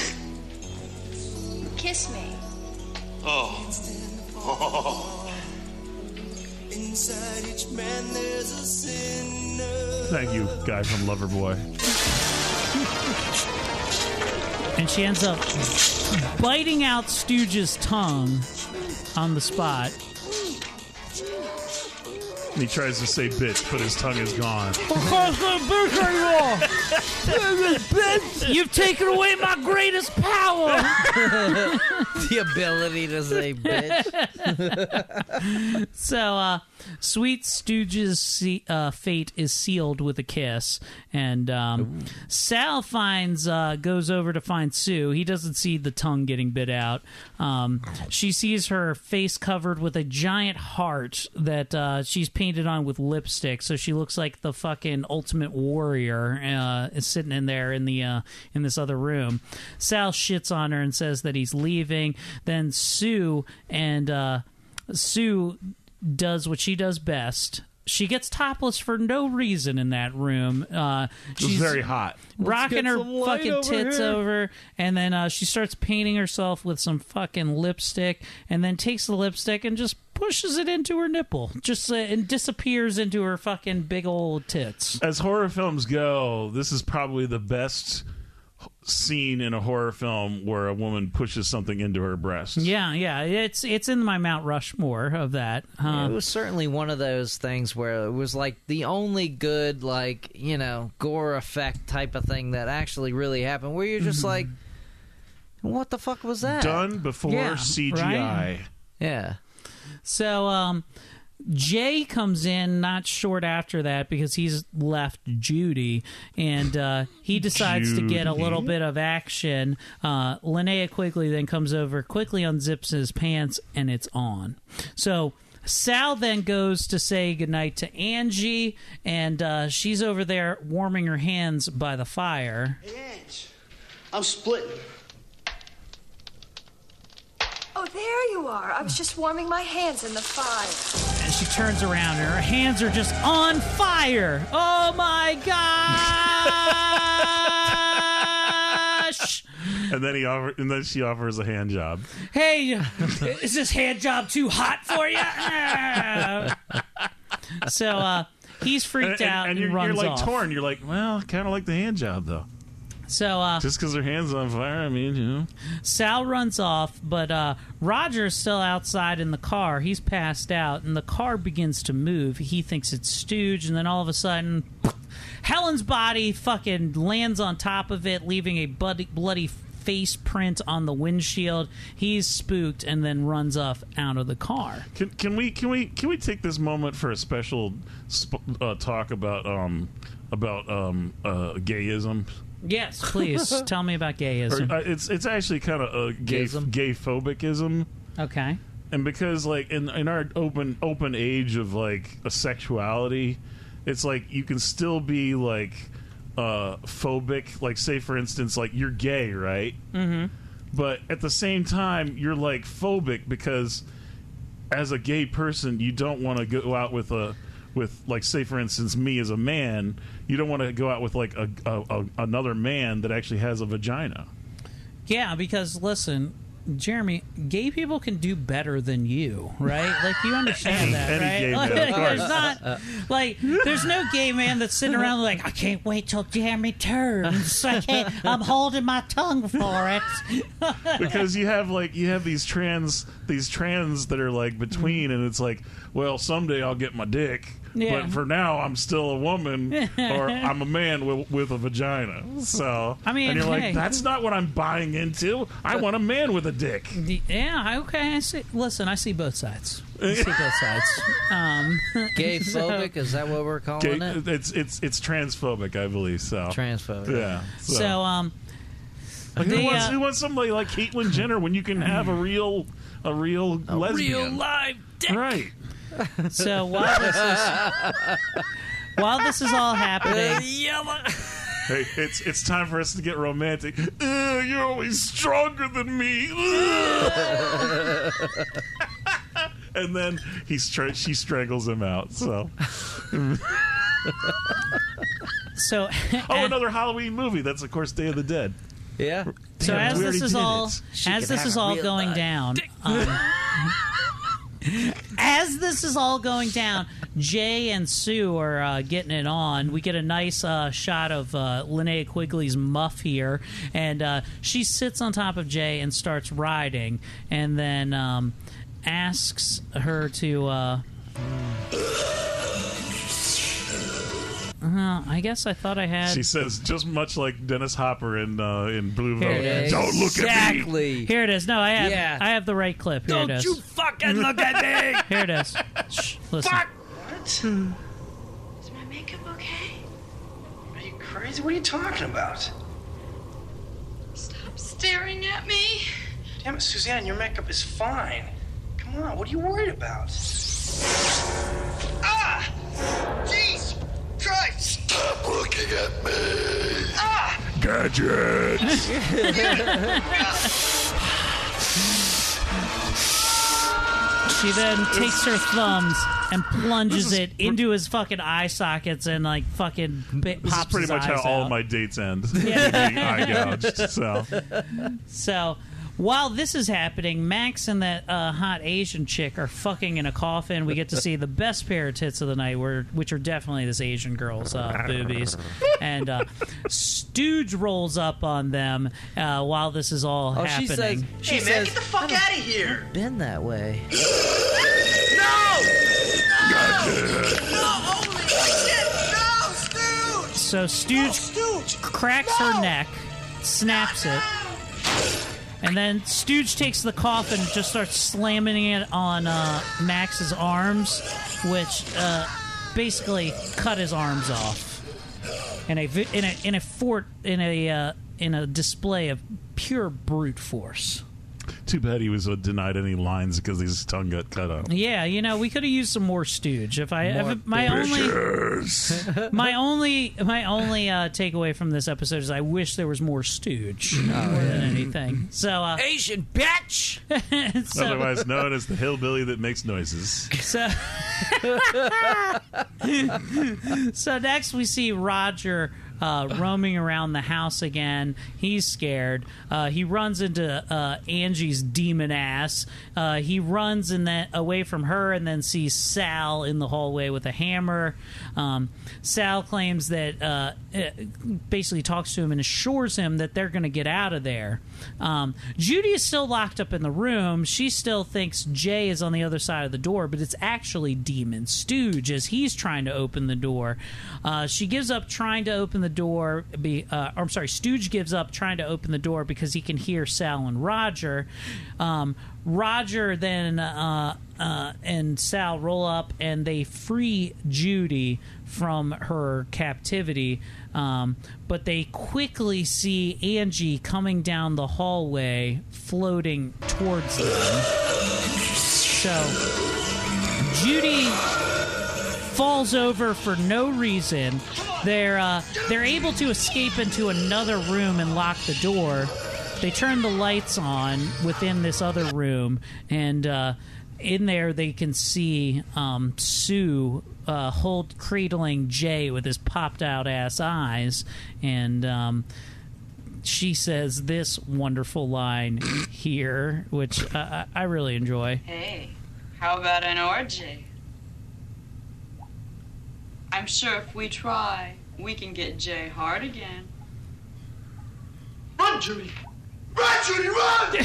Kiss me. Oh. Oh. Inside each man there's a sinner. Thank you, guy from Loverboy. And she ends up biting out Stooge's tongue on the spot. And he tries to say bitch, but his tongue is gone. You've taken away my greatest power. The ability to say bitch. So, uh, Sweet Stooge's se- uh, fate is sealed with a kiss, and um, Sal finds uh, goes over to find Sue. He doesn't see the tongue getting bit out. Um, she sees her face covered with a giant heart that uh, she's painted on with lipstick, so she looks like the fucking ultimate warrior uh, is sitting in there in the uh, in this other room. Sal shits on her and says that he's leaving. Then Sue and uh, Sue does what she does best. She gets topless for no reason in that room. Uh, It's she's very hot. rocking Let's her get some light fucking over tits here. over, and then uh, she starts painting herself with some fucking lipstick, and then takes the lipstick and just pushes it into her nipple, just uh, and disappears into her fucking big old tits. As horror films go, this is probably the best scene in a horror film where a woman pushes something into her breast. Yeah, yeah, it's it's in my Mount Rushmore of that. Yeah, Um, it was certainly one of those things where it was like the only good, like, you know, gore effect type of thing that actually really happened, where you're just like, what the fuck was that? Done before Yeah, C G I. right? Yeah. So, um, Jay comes in not short after that because he's left Judy, and uh, he decides to get a Judy. little bit of action. Uh, Linnea Quigley then comes over, quickly unzips his pants, and it's on. So Sal then goes to say goodnight to Angie, and uh, she's over there warming her hands by the fire. Hey, Ange, I'm splitting. Oh, there you are. I was just warming my hands in the fire. And she turns around, and her hands are just on fire. Oh, my gosh. And then he offer, and then she offers a hand job. Hey, is this hand job too hot for you? So uh, he's freaked and, out and, and, and you're, runs you're like off. torn. You're like, well, kind of like the hand job though. So uh, Just because her hand's on fire, I mean, you know. Sal runs off, but uh, Roger's still outside in the car. He's passed out, and the car begins to move. He thinks it's Stooge, and then all of a sudden, Helen's body fucking lands on top of it, leaving a bloody, bloody face print on the windshield. He's spooked and then runs off out of the car. Can, can we can we can we take this moment for a special sp- uh, talk about um about um uh, gayism? Yes, please tell me about gayism. Or, uh, it's it's actually kind of a gay Gayism? gay phobicism. Okay. And because like in in our open open age of like a sexuality, it's like you can still be like uh, phobic. Like say for instance, like you're gay, right? Mm-hmm. But at the same time, you're like phobic because as a gay person, you don't want to go out with a with like say for instance me as a man. You don't want to go out with like a, a, a another man that actually has a vagina. Yeah, because listen, Jeremy, gay people can do better than you, right? Like you understand Any- that, any right? gay Like, man, of there's course. not like there's no gay man that's sitting around like I can't wait till Jeremy turns. I can't. I'm holding my tongue for it. Because you have like you have these trans these trans that are like between, and it's like, well, someday I'll get my dick. Yeah. But for now, I'm still a woman, or I'm a man with, with a vagina. So I mean, and you're hey. like, that's not what I'm buying into. I want a man with a dick. The- yeah, okay. I see. Listen, I see both sides. I see both sides. Um, Gay so- phobic? Is that what we're calling Gay- it? It's it's it's transphobic, I believe. So Transphobic. yeah. So, um, Like, who, they, wants, uh, who wants somebody like Caitlyn Jenner when you can have a real a real a lesbian? real live dick. Right. So while this is while this is all happening, Hey, it's it's time for us to get romantic. Ugh, you're always stronger than me. Ugh. And then he stra- she strangles him out. So, so oh, another Halloween movie. That's of course Day of the Dead. Yeah. So Damn, as we this already is did all it. She as can this have is a all real going life down, um, as this is all going down, Jay and Sue are uh, getting it on. We get a nice uh, shot of uh, Linnea Quigley's muff here, and uh, she sits on top of Jay and starts riding, and then um, asks her to. Uh, Uh, I guess I thought I had. She says, just much like Dennis Hopper in uh, in Blue Here Velvet, it is. don't look at me. Exactly. Here it is. No, I have. Yeah. I have the right clip. Here Don't it is. you fucking look at me! Here it is. Shh, listen. What? Is my makeup okay? Are you crazy? What are you talking about? Stop staring at me. Damn it, Suzanne, your makeup is fine. Come on, what are you worried about? Ah! Jeez! Christ! Stop looking at me. Ah! Gadgets. She then takes her thumbs and plunges it into his fucking eye sockets and like fucking bit, This is pops pretty his much how eyes all out. of my dates end. Yeah. Being eye gouged. So So while this is happening, Max and that uh, hot Asian chick are fucking in a coffin. We get to see the best pair of tits of the night, where, which are definitely this Asian girl's uh, boobies. And uh, Stooge rolls up on them uh, while this is all Oh, she happening. says, she Hey, man, says, get the fuck out of here! been that way. No! No, holy shit! No, Stooge! So Stooge Stooge! cracks her neck, snaps it, and then Stooge takes the coffin and just starts slamming it on uh, Max's arms, which uh, basically cut his arms off in a vi- in a in a fort in a uh, in a display of pure brute force. too bad he was uh, denied any lines because his tongue got cut out. Yeah, you know, we could have used some more Stooge. If I, More if my bitches. only, my only, my only uh, takeaway from this episode is I wish there was more Stooge more than anything. So uh, Asian bitch. so, Otherwise known as the hillbilly that makes noises. So, so next we see Roger uh, roaming around the house again. He's scared. Uh, he runs into uh, Angie's demon ass. Uh, he runs and then away from her, and then sees Sal in the hallway with a hammer. Um, Sal claims that uh, basically talks to him and assures him that they're going to get out of there. Um, Judy is still locked up in the room. She still thinks Jay is on the other side of the door, but it's actually Demon Stooge as he's trying to open the door. Uh, she gives up trying to open the door. Be, uh, or, I'm sorry, Stooge gives up trying to open the door because he can hear Sal and Roger. Um, Roger then uh, uh, and Sal roll up and they free Judy from her captivity, um, but they quickly see Angie coming down the hallway, floating towards them. So Judy falls over for no reason. They're uh, they're able to escape into another room and lock the door. They turn the lights on within this other room, and uh, in there they can see um, Sue uh, hold cradling Jay with his popped out ass eyes, and um, she says this wonderful line here, which I, I really enjoy. Hey, how about an orgy? I'm sure if we try, we can get Jay hard again. Run, Judy! Run, Judy, run!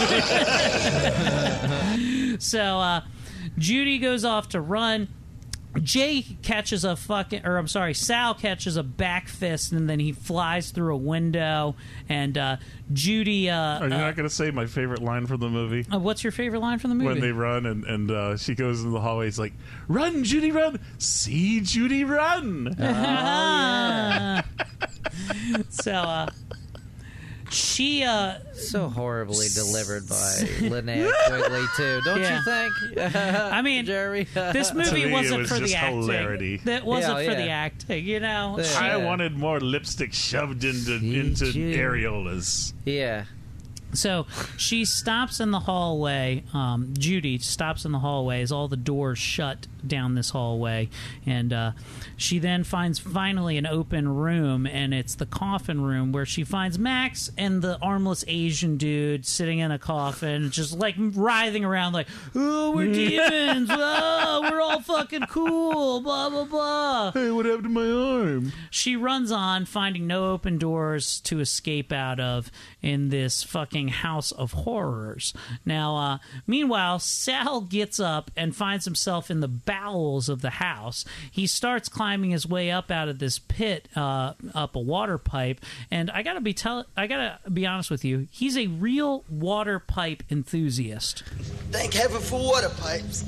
So uh, Judy goes off to run. Jay catches a fucking, or I'm sorry, Sal catches a back fist, and then he flies through a window. And uh, Judy, uh, are you uh, not going to say my favorite line from the movie? Uh, what's your favorite line from the movie? When they run and and uh, she goes in the hallway, it's like, "Run, Judy, run! See, Judy, run!" Oh, yeah. so, uh, she uh, so horribly delivered by Linnea Quigley too, don't Yeah. you think? I mean, Jerry, this To movie me, wasn't it was for just the acting. hilarity. That wasn't Yeah, for yeah. the acting, you know. Yeah. I wanted more lipstick shoved into into Judy. areolas. Yeah. So she stops in the hallway. Um, Judy stops in the hallway as all the doors shut down this hallway, and uh, she then finds finally an open room, and it's the coffin room where she finds Max and the armless Asian dude sitting in a coffin, just like writhing around, like, "Oh, we're demons! Oh, we're all fucking cool!" Blah blah blah. Hey, what happened to my arm? She runs on, finding no open doors to escape out of in this fucking house of horrors. Now, uh, meanwhile, Sal gets up and finds himself in the bowels of the house. He starts climbing his way up out of this pit, uh, up a water pipe, and I gotta be tell, I gotta be honest with you, he's a real water pipe enthusiast. Thank heaven for water pipes.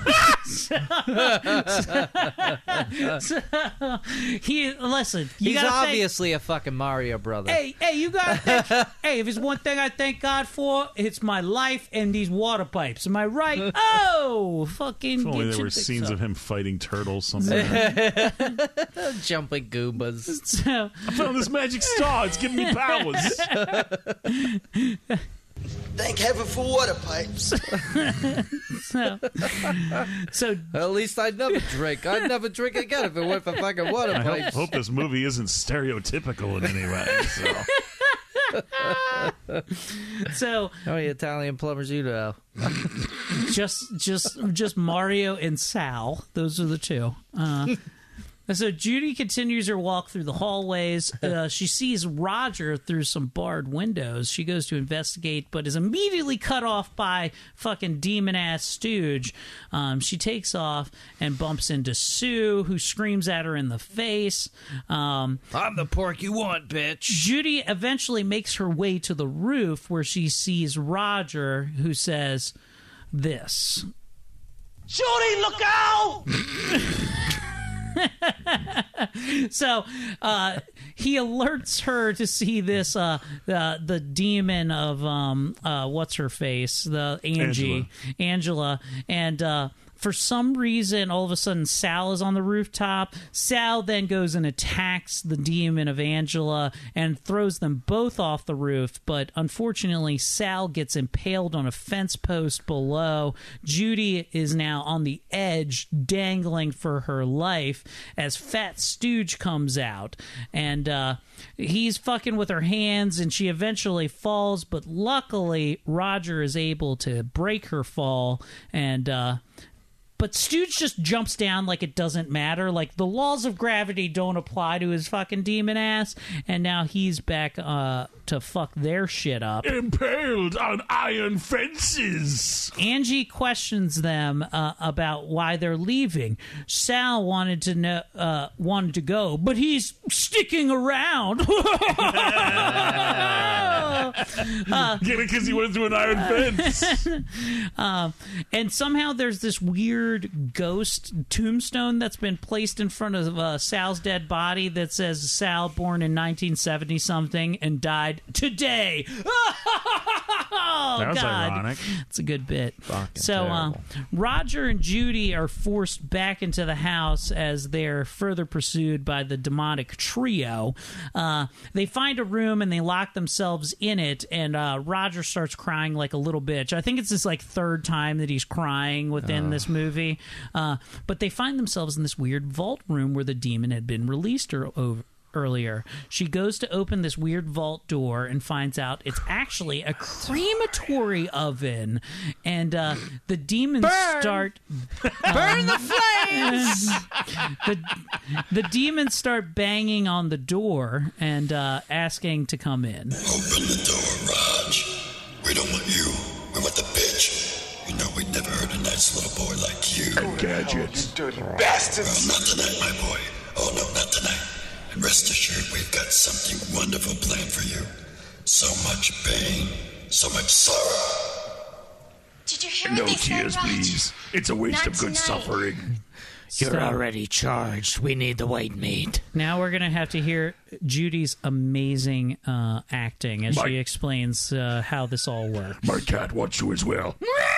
So, he listen. You He's gotta think- obviously a fucking Mario brother. Hey, hey, you gotta think. Hey, if it's one thing I thank God for, it's my life and these water pipes. Am I right? Oh, fucking. If only get there your were dicks scenes up. of him fighting turtles somewhere. Jumping Goombas. So, I found this magic star. It's giving me powers. Thank heaven for water pipes. so, so At least I'd never drink. I'd never drink again if it weren't for fucking water I hope, pipes. hope this movie isn't stereotypical in any way. So. so How many Italian plumbers you know? just, just, just Mario and Sal. Those are the two. Uh, So Judy continues her walk through the hallways. Uh, she sees Roger through some barred windows. She goes to investigate, but is immediately cut off by fucking demon-ass stooge. Um, she takes off and bumps into Sue, who screams at her in the face. Um, I'm the pork you want, bitch. Judy eventually makes her way to the roof, where she sees Roger, who says this. Judy, look out! So uh, he alerts her to see this uh, uh, the demon of um, uh, what's her face, the Angie, Angela, Angela and uh, for some reason, all of a sudden, Sal is on the rooftop. Sal then goes and attacks the demon of Angela and throws them both off the roof. But unfortunately, Sal gets impaled on a fence post below. Judy is now on the edge, dangling for her life as Fat Stooge comes out. And uh, he's fucking with her hands, and she eventually falls. But luckily, Roger is able to break her fall, and uh, but Stooge just jumps down like it doesn't matter. Like, the laws of gravity don't apply to his fucking demon ass. And now he's back uh, to fuck their shit up. Impaled on iron fences. Angie questions them uh, about why they're leaving. Sal wanted to know, uh, wanted to go, but he's sticking around. uh, Get it because he went through an iron fence. um, and somehow there's this weird ghost tombstone that's been placed in front of uh, Sal's dead body that says Sal, born in nineteen seventy something and died today. Oh, that was God. ironic. It's a good bit. Fucking so uh, Roger and Judy are forced back into the house as they're further pursued by the demonic trio. Uh, they find a room and they lock themselves in it, and uh, Roger starts crying like a little bitch. I think it's his like third time that he's crying within Oh. this movie. Uh, but they find themselves in this weird vault room where the demon had been released or over. Earlier, she goes to open this weird vault door and finds out it's actually a crematory oven, and uh, the demons Burn! start Burn um, the flames! the the demons start banging on the door and uh, asking to come in. Open the door, Raj. We don't want you. We want the bitch. You know we'd never hurt a nice little boy like you. Again. gadgets. Oh, you dirty bastards. Well, not tonight, my boy. Oh, no, not tonight. Rest assured, we've got something wonderful planned for you. So much pain, so much sorrow. Did you hear No what they tears, said, Raj? please. It's a waste Not of good tonight. suffering. You're You're already charged. We need the white meat. Now we're going to have to hear Judy's amazing uh, acting as My- she explains uh, how this all works. My cat wants you as well.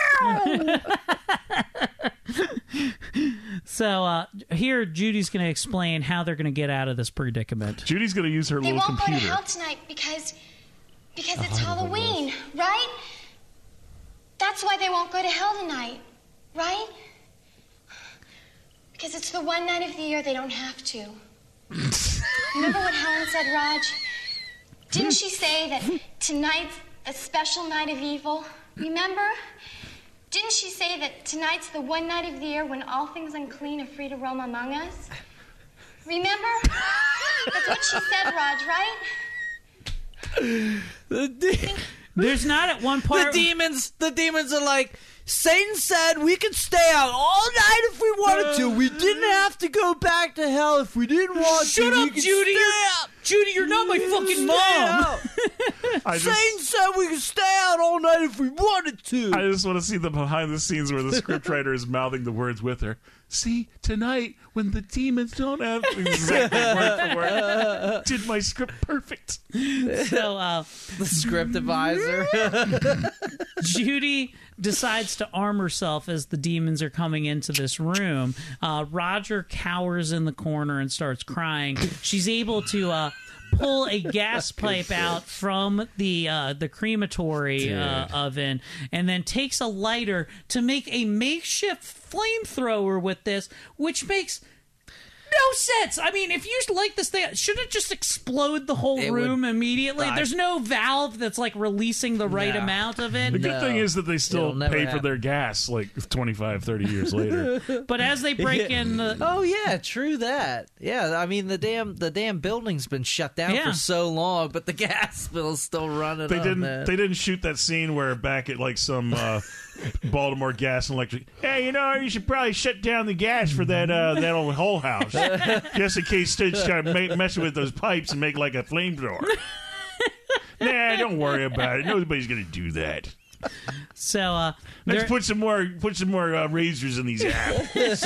So uh, here, Judy's going to explain how they're going to get out of this predicament. Judy's going to use her They little won't go to computer. hell tonight because because it's Halloween, right? That's why they won't go to hell tonight, right? Because it's the one night of the year they don't have to. Remember what Helen said, Raj? Didn't she say that tonight's a special night of evil? Remember? Didn't she say that tonight's the one night of the year when all things unclean are free to roam among us? Remember? That's what she said, Raj, right? The de- There's not at one part. The demons, the demons are like, Satan said we could stay out all night if we wanted to. We didn't have to go back to hell if we didn't want Shut to. up, We could Judy. stay You're, out. Judy, you're not my fucking Stay mom. out. I just- Satan said we could stay out all night if we wanted to. I just want to see the behind the scenes where the scriptwriter is mouthing the words with her. See, tonight when the demons don't have exactly word for word, did my script perfect. So uh, the script advisor. Judy decides to arm herself as the demons are coming into this room. Uh, Roger cowers in the corner and starts crying. She's able to uh, pull a gas pipe out from the uh, the crematory uh, oven and then takes a lighter to make a makeshift flamethrower with this, which makes no sense. I mean, if you like this thing, shouldn't it just explode the whole It room would- immediately? I- There's no valve that's like releasing the right No. amount of it. The good No. thing is that they still It'll never pay for happen. their gas like twenty-five, thirty years later. But as they break in the Oh yeah, true that. Yeah, I mean the damn the damn building's been shut down Yeah. for so long, but the gas bill's still running. They up, didn't. man. They didn't shoot that scene where back at like some uh, Baltimore Gas and Electric. Hey, you know, you should probably shut down the gas for that uh, that old whole house, just in case they start ma- messing with those pipes and make like a flamethrower. Nah, don't worry about it. Nobody's gonna do that. so uh Let's they're- put some more put some more uh, razors in these apples.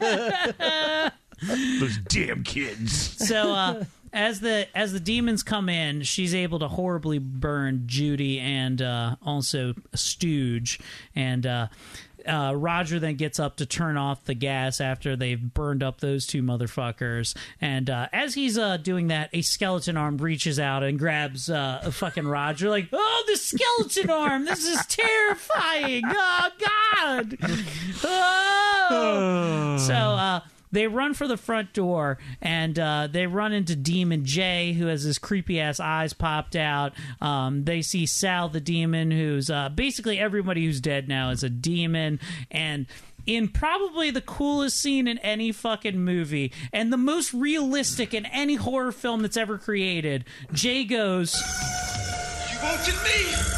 Those damn kids. so uh as the as the demons come in, she's able to horribly burn Judy and uh also Stooge, and uh Uh, Roger then gets up to turn off the gas after they've burned up those two motherfuckers. And uh, as he's uh, doing that, a skeleton arm reaches out and grabs uh, fucking Roger, like, oh, the skeleton arm! This is terrifying! Oh, God! Oh! So, uh, they run for the front door, and uh, they run into Demon Jay, who has his creepy-ass eyes popped out. Um, they see Sal the Demon, who's uh, basically everybody who's dead now is a demon, and in probably the coolest scene in any fucking movie, and the most realistic in any horror film that's ever created, Jay goes... You won't get me!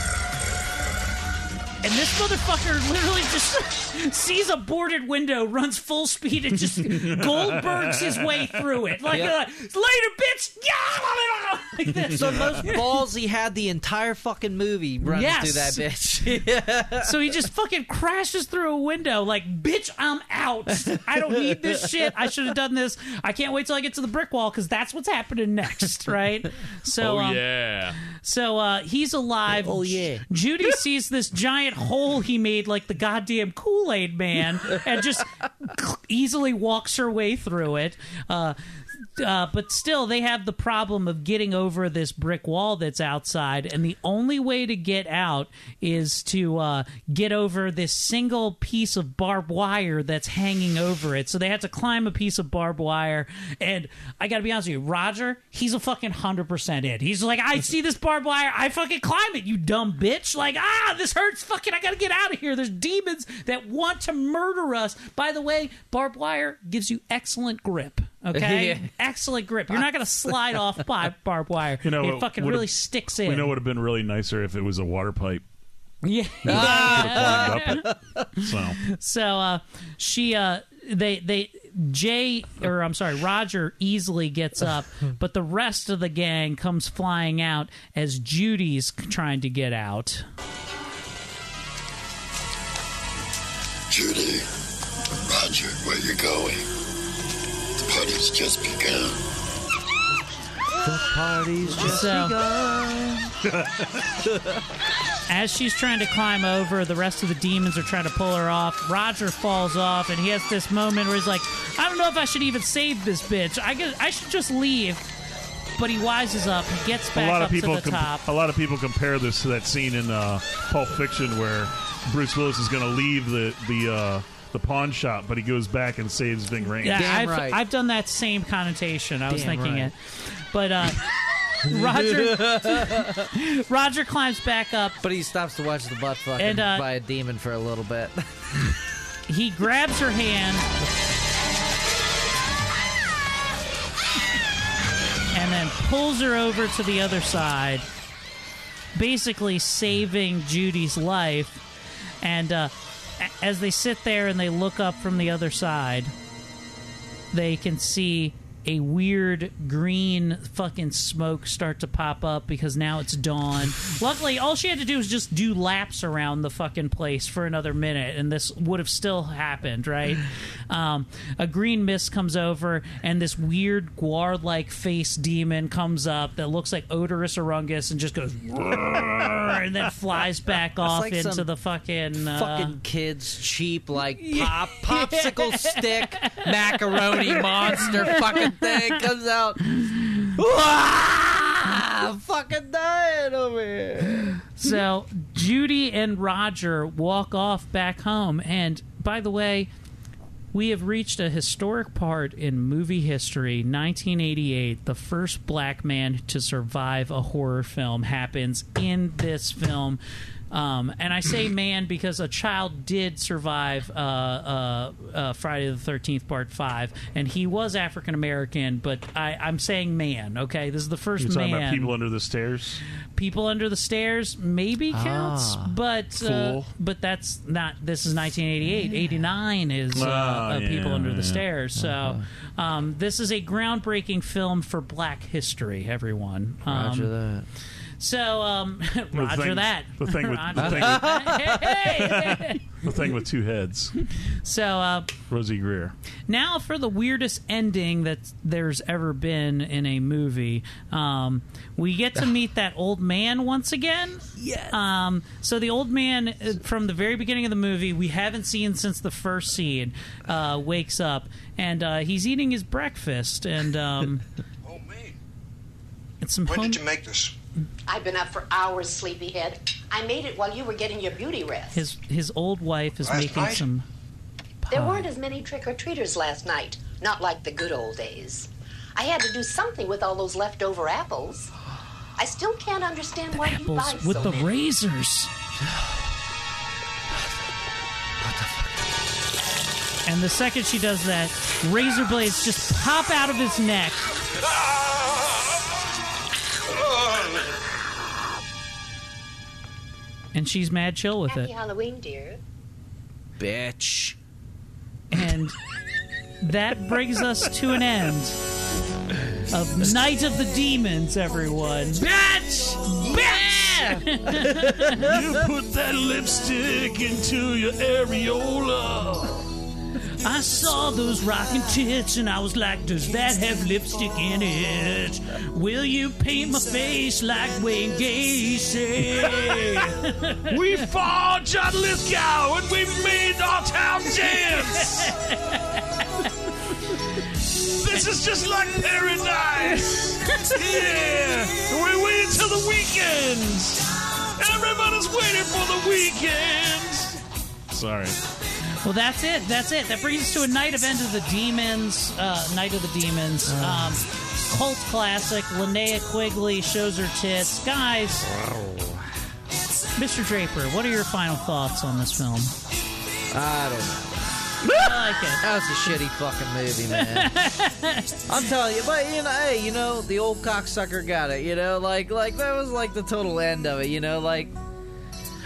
And this motherfucker literally just sees a boarded window, runs full speed, and just Goldbergs his way through it. Like, Yep. uh, later, bitch! Yeah! Like this. So most balls he had the entire fucking movie running Yes. through that bitch. Yeah. So he just fucking crashes through a window like, bitch, I'm out. I don't need this shit. I should have done this. I can't wait till I get to the brick wall because that's what's happening next, right? So, um, yeah. So uh, he's alive. Oh, yeah. Judy sees this giant hole he made like the goddamn Kool-Aid Man and just easily walks her way through it. Uh, uh, but still, they have the problem of getting over this brick wall that's outside, and the only way to get out is to uh, get over this single piece of barbed wire that's hanging over it. So they have to climb a piece of barbed wire, and I gotta be honest with you, Roger, he's a fucking one hundred percent in. He's like, I see this barbed wire, I fucking climb it, you dumb bitch. Like, ah, this hurts, fucking, I gotta get out of here. There's demons that want to murder us. By the way, barbed wire gives you excellent grip. Okay, Yeah. excellent grip. You're not going to slide off by barbed wire. You know, it fucking would've- really sticks in. We know it would have been really nicer if it was a water pipe. Yeah. Ah! Could have climbed up it. So, so uh, she, uh, they, they, Jay, or I'm sorry, Roger easily gets up, but the rest of the gang comes flying out as Judy's trying to get out. Judy, Roger, where you going? The party's just begun. The party's just So- begun. As she's trying to climb over, the rest of the demons are trying to pull her off. Roger falls off, and he has this moment where he's like, I don't know if I should even save this bitch. I guess I should just leave. But he wises up. He gets a back lot up of people to the com- top. a lot of people compare this to that scene in uh, Pulp Fiction where Bruce Willis is going to leave the the uh, the pawn shop, but he goes back and saves Ving Rhames. Yeah, Damn I've, right. I've done that same connotation. I was Damn thinking right. it. But uh, Roger Roger climbs back up. But he stops to watch the butt fucking And, uh, by a demon for a little bit. He grabs her hand and then pulls her over to the other side, basically saving Judy's life. And uh, a- as they sit there and they look up from the other side, they can see a weird green fucking smoke start to pop up because now it's dawn. Luckily, all she had to do was just do laps around the fucking place for another minute, and this would have still happened, right? Um, a green mist comes over, and this weird guar-like face demon comes up that looks like Odorous Orungus and just goes and then flies back off like into some the fucking uh, fucking kids cheap like pop popsicle stick macaroni monster fucking thing comes out. Ah, fucking dying over here. So Judy and Roger walk off back home, and by the way, we have reached a historic part in movie history. nineteen eighty-eight, the first black man to survive a horror film happens in this film. Um, and I say man because a child did survive uh, uh, uh, Friday the thirteenth Part five, and he was African American, but I, I'm saying man, okay? This is the first You're talking man. about People Under the Stairs? People Under the Stairs maybe counts, Ah. but uh, Fool. but that's not. This is nineteen eighty-eight. eighty-nine is uh, Ah, uh, People yeah, Under the yeah. Stairs. So um, this is a groundbreaking film for Black history. Everyone, um, Roger that. So um, Roger thing- that. the thing with- Roger the thing that. Hey, hey. The thing with two heads. So uh, Rosie Greer. now for the weirdest ending that there's ever been in a movie. Um, we get to meet that old man once again. Yes. Um, so the old man uh, from the very beginning of the movie, we haven't seen since the first scene, uh, wakes up and uh, he's eating his breakfast and um, Oh, me. it's some When home- did you make this? I've been up for hours, sleepyhead. I made it while you were getting your beauty rest. his his old wife is Last making night? some. There weren't as many trick-or-treaters last night. Not like the good old days. I had to do something with all those leftover apples. I still can't understand why you buy Apples with so the many. razors. And the second she does that, razor blades just pop out of his neck. And she's mad chill with Happy it. Halloween, dear. Bitch. And that brings us to an end of Night of the Demons, everyone. Bitch! Bitch! You put that lipstick into your areola. I saw those rockin' tits and I was like, does that have lipstick in it? Will you paint my face like Wayne Gacy? We fought John Lithgow and we made our town dance. This is just like paradise. Yeah. We wait until the weekend. Everybody's waiting for the weekend. Sorry. Well, that's it. That's it. That brings us to a Night of End of the Demons. Uh, Night of the Demons. Um, cult classic. Linnea Quigley shows her tits. Guys, Mister Draper, what are your final thoughts on this film? I don't know. I like it. That was a shitty fucking movie, man. I'm telling you, but you know, hey, you know, the old cocksucker got it. You know, like, like that was like the total end of it. You know, like,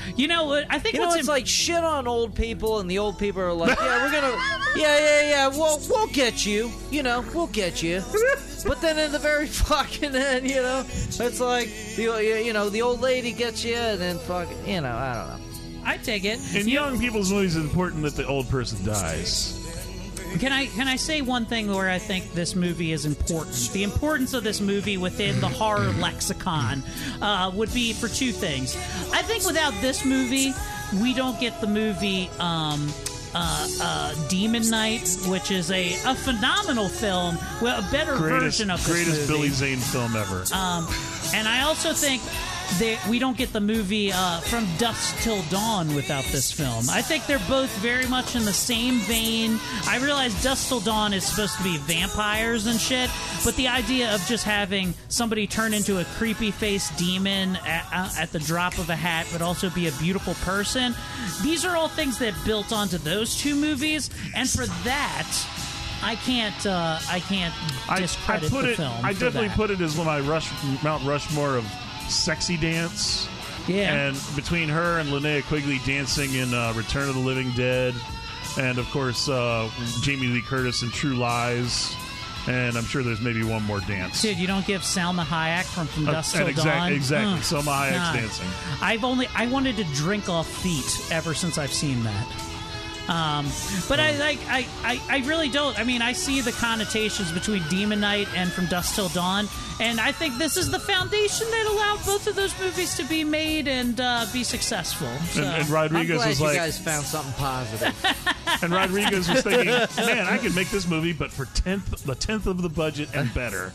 You know, I think you know what's it's im- like shit on old people, and the old people are like, yeah, we're gonna, yeah, yeah, yeah, we'll we'll get you, you know, we'll get you. But then in the very fucking end, you know, it's like the you know the old lady gets you, and then fucking, you know, I don't know. I take it. In young people's movies, it's important that the old person dies. Can I can I say one thing where I think this movie is important? The importance of this movie within the horror lexicon uh, would be for two things. I think without this movie, we don't get the movie um, uh, uh, Demon Knight, which is a, a phenomenal film, well, a better Greatest, version of this greatest movie. Billy Zane film ever. Um, and I also think that we don't get the movie uh, From Dusk Till Dawn without this film. I think they're both very much in the same vein. I realize Dusk Till Dawn is supposed to be vampires and shit, but the idea of just having somebody turn into a creepy-faced demon at, uh, at the drop of a hat but also be a beautiful person, these are all things that built onto those two movies, and for that, I can't. Uh, I can't discredit I, I put the it, film. I for definitely that. put it as my Rush, Mount Rushmore of sexy dance. Yeah. And between her and Linnea Quigley dancing in uh, Return of the Living Dead, and of course uh, Jamie Lee Curtis in True Lies, and I'm sure there's maybe one more dance. Dude, you don't give Salma Hayek from From Uh, Dusk and Till exact- Dawn? exactly. Ugh. Salma Hayek's Nah. dancing. I've only I wanted to drink off feet ever since I've seen that. Um, but I like I, I, I really don't. I mean, I see the connotations between Demon Knight and From Dusk Till Dawn, and I think this is the foundation that allowed both of those movies to be made and uh, be successful. So. And, and Rodriguez I'm glad was you like, guys found something positive. and Rodriguez was thinking, man, I could make this movie, but for tenth, the tenth of the budget and better,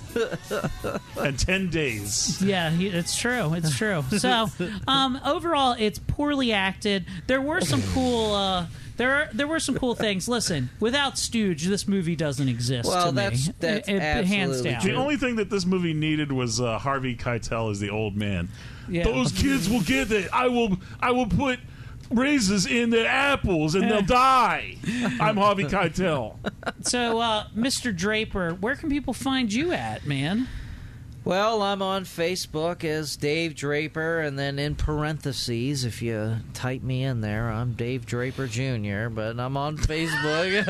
and ten days. Yeah, he- it's true. It's true. So, um, overall, it's poorly acted. There were some cool. Uh, there are there were some cool things. Listen, without Stooge, this movie doesn't exist. Well, to that's- me. that's it, it, hands absolutely down. The only thing that this movie needed was uh, Harvey Keitel as the old man. Yeah. Those kids will get it. I will. I will put raisins in the apples and they'll die. I'm Harvey Keitel. So, uh, Mister Draper, where can people find you at, man? Well, I'm on Facebook as Dave Draper, and then in parentheses, if you type me in there, I'm Dave Draper Junior, but I'm on Facebook.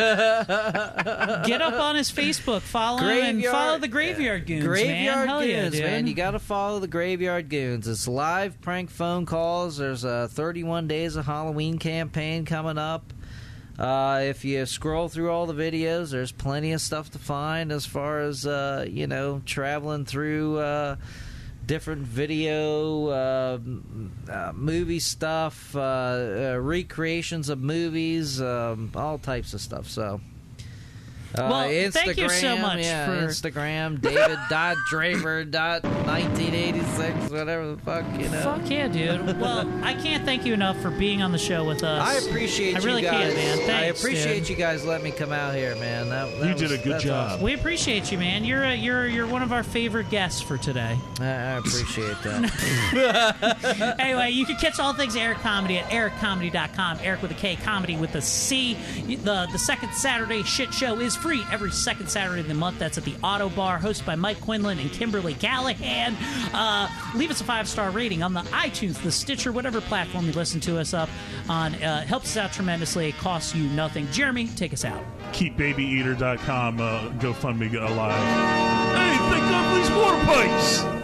Get up on his Facebook, follow him, and Graveyard- follow the Graveyard Goons, Graveyard man. Hell yeah, Goons, dude. man. You got to follow the Graveyard Goons. It's live prank phone calls. There's a thirty-one Days of Halloween campaign coming up. Uh, if you scroll through all the videos, there's plenty of stuff to find as far as, uh, you know, traveling through uh, different video, uh, m- uh, movie stuff, uh, uh, recreations of movies, um, all types of stuff. So, uh, Well, Instagram, thank you so much yeah, for- Instagram, David dot Draper dot nineteen eighty-six, whatever the fuck, you know. Fuck yeah, dude. Well, I can't thank you enough for being on the show with us. I appreciate I really you guys. can't, man. Thanks, I appreciate dude. you guys letting me come out here, man. That, that You was, did a good that's job. awesome. We appreciate you, man. You're a, you're you're one of our favorite guests for today. I, I appreciate that. Anyway, you can catch all things Eric Comedy at eric comedy dot com. Eric with a K, comedy with a C. The the second Saturday shit show is free every second Saturday of the month. That's at the Auto Bar, hosted by Mike Quinlan and Kimberly Callahan. Uh, leave us a five star rating on the iTunes, the Stitcher, whatever platform you listen to us up on. Uh, helps us out tremendously. It costs you nothing. Jeremy, take us out. Keep baby eater dot com uh, GoFundMe alive. Hey, thank God for these water pipes.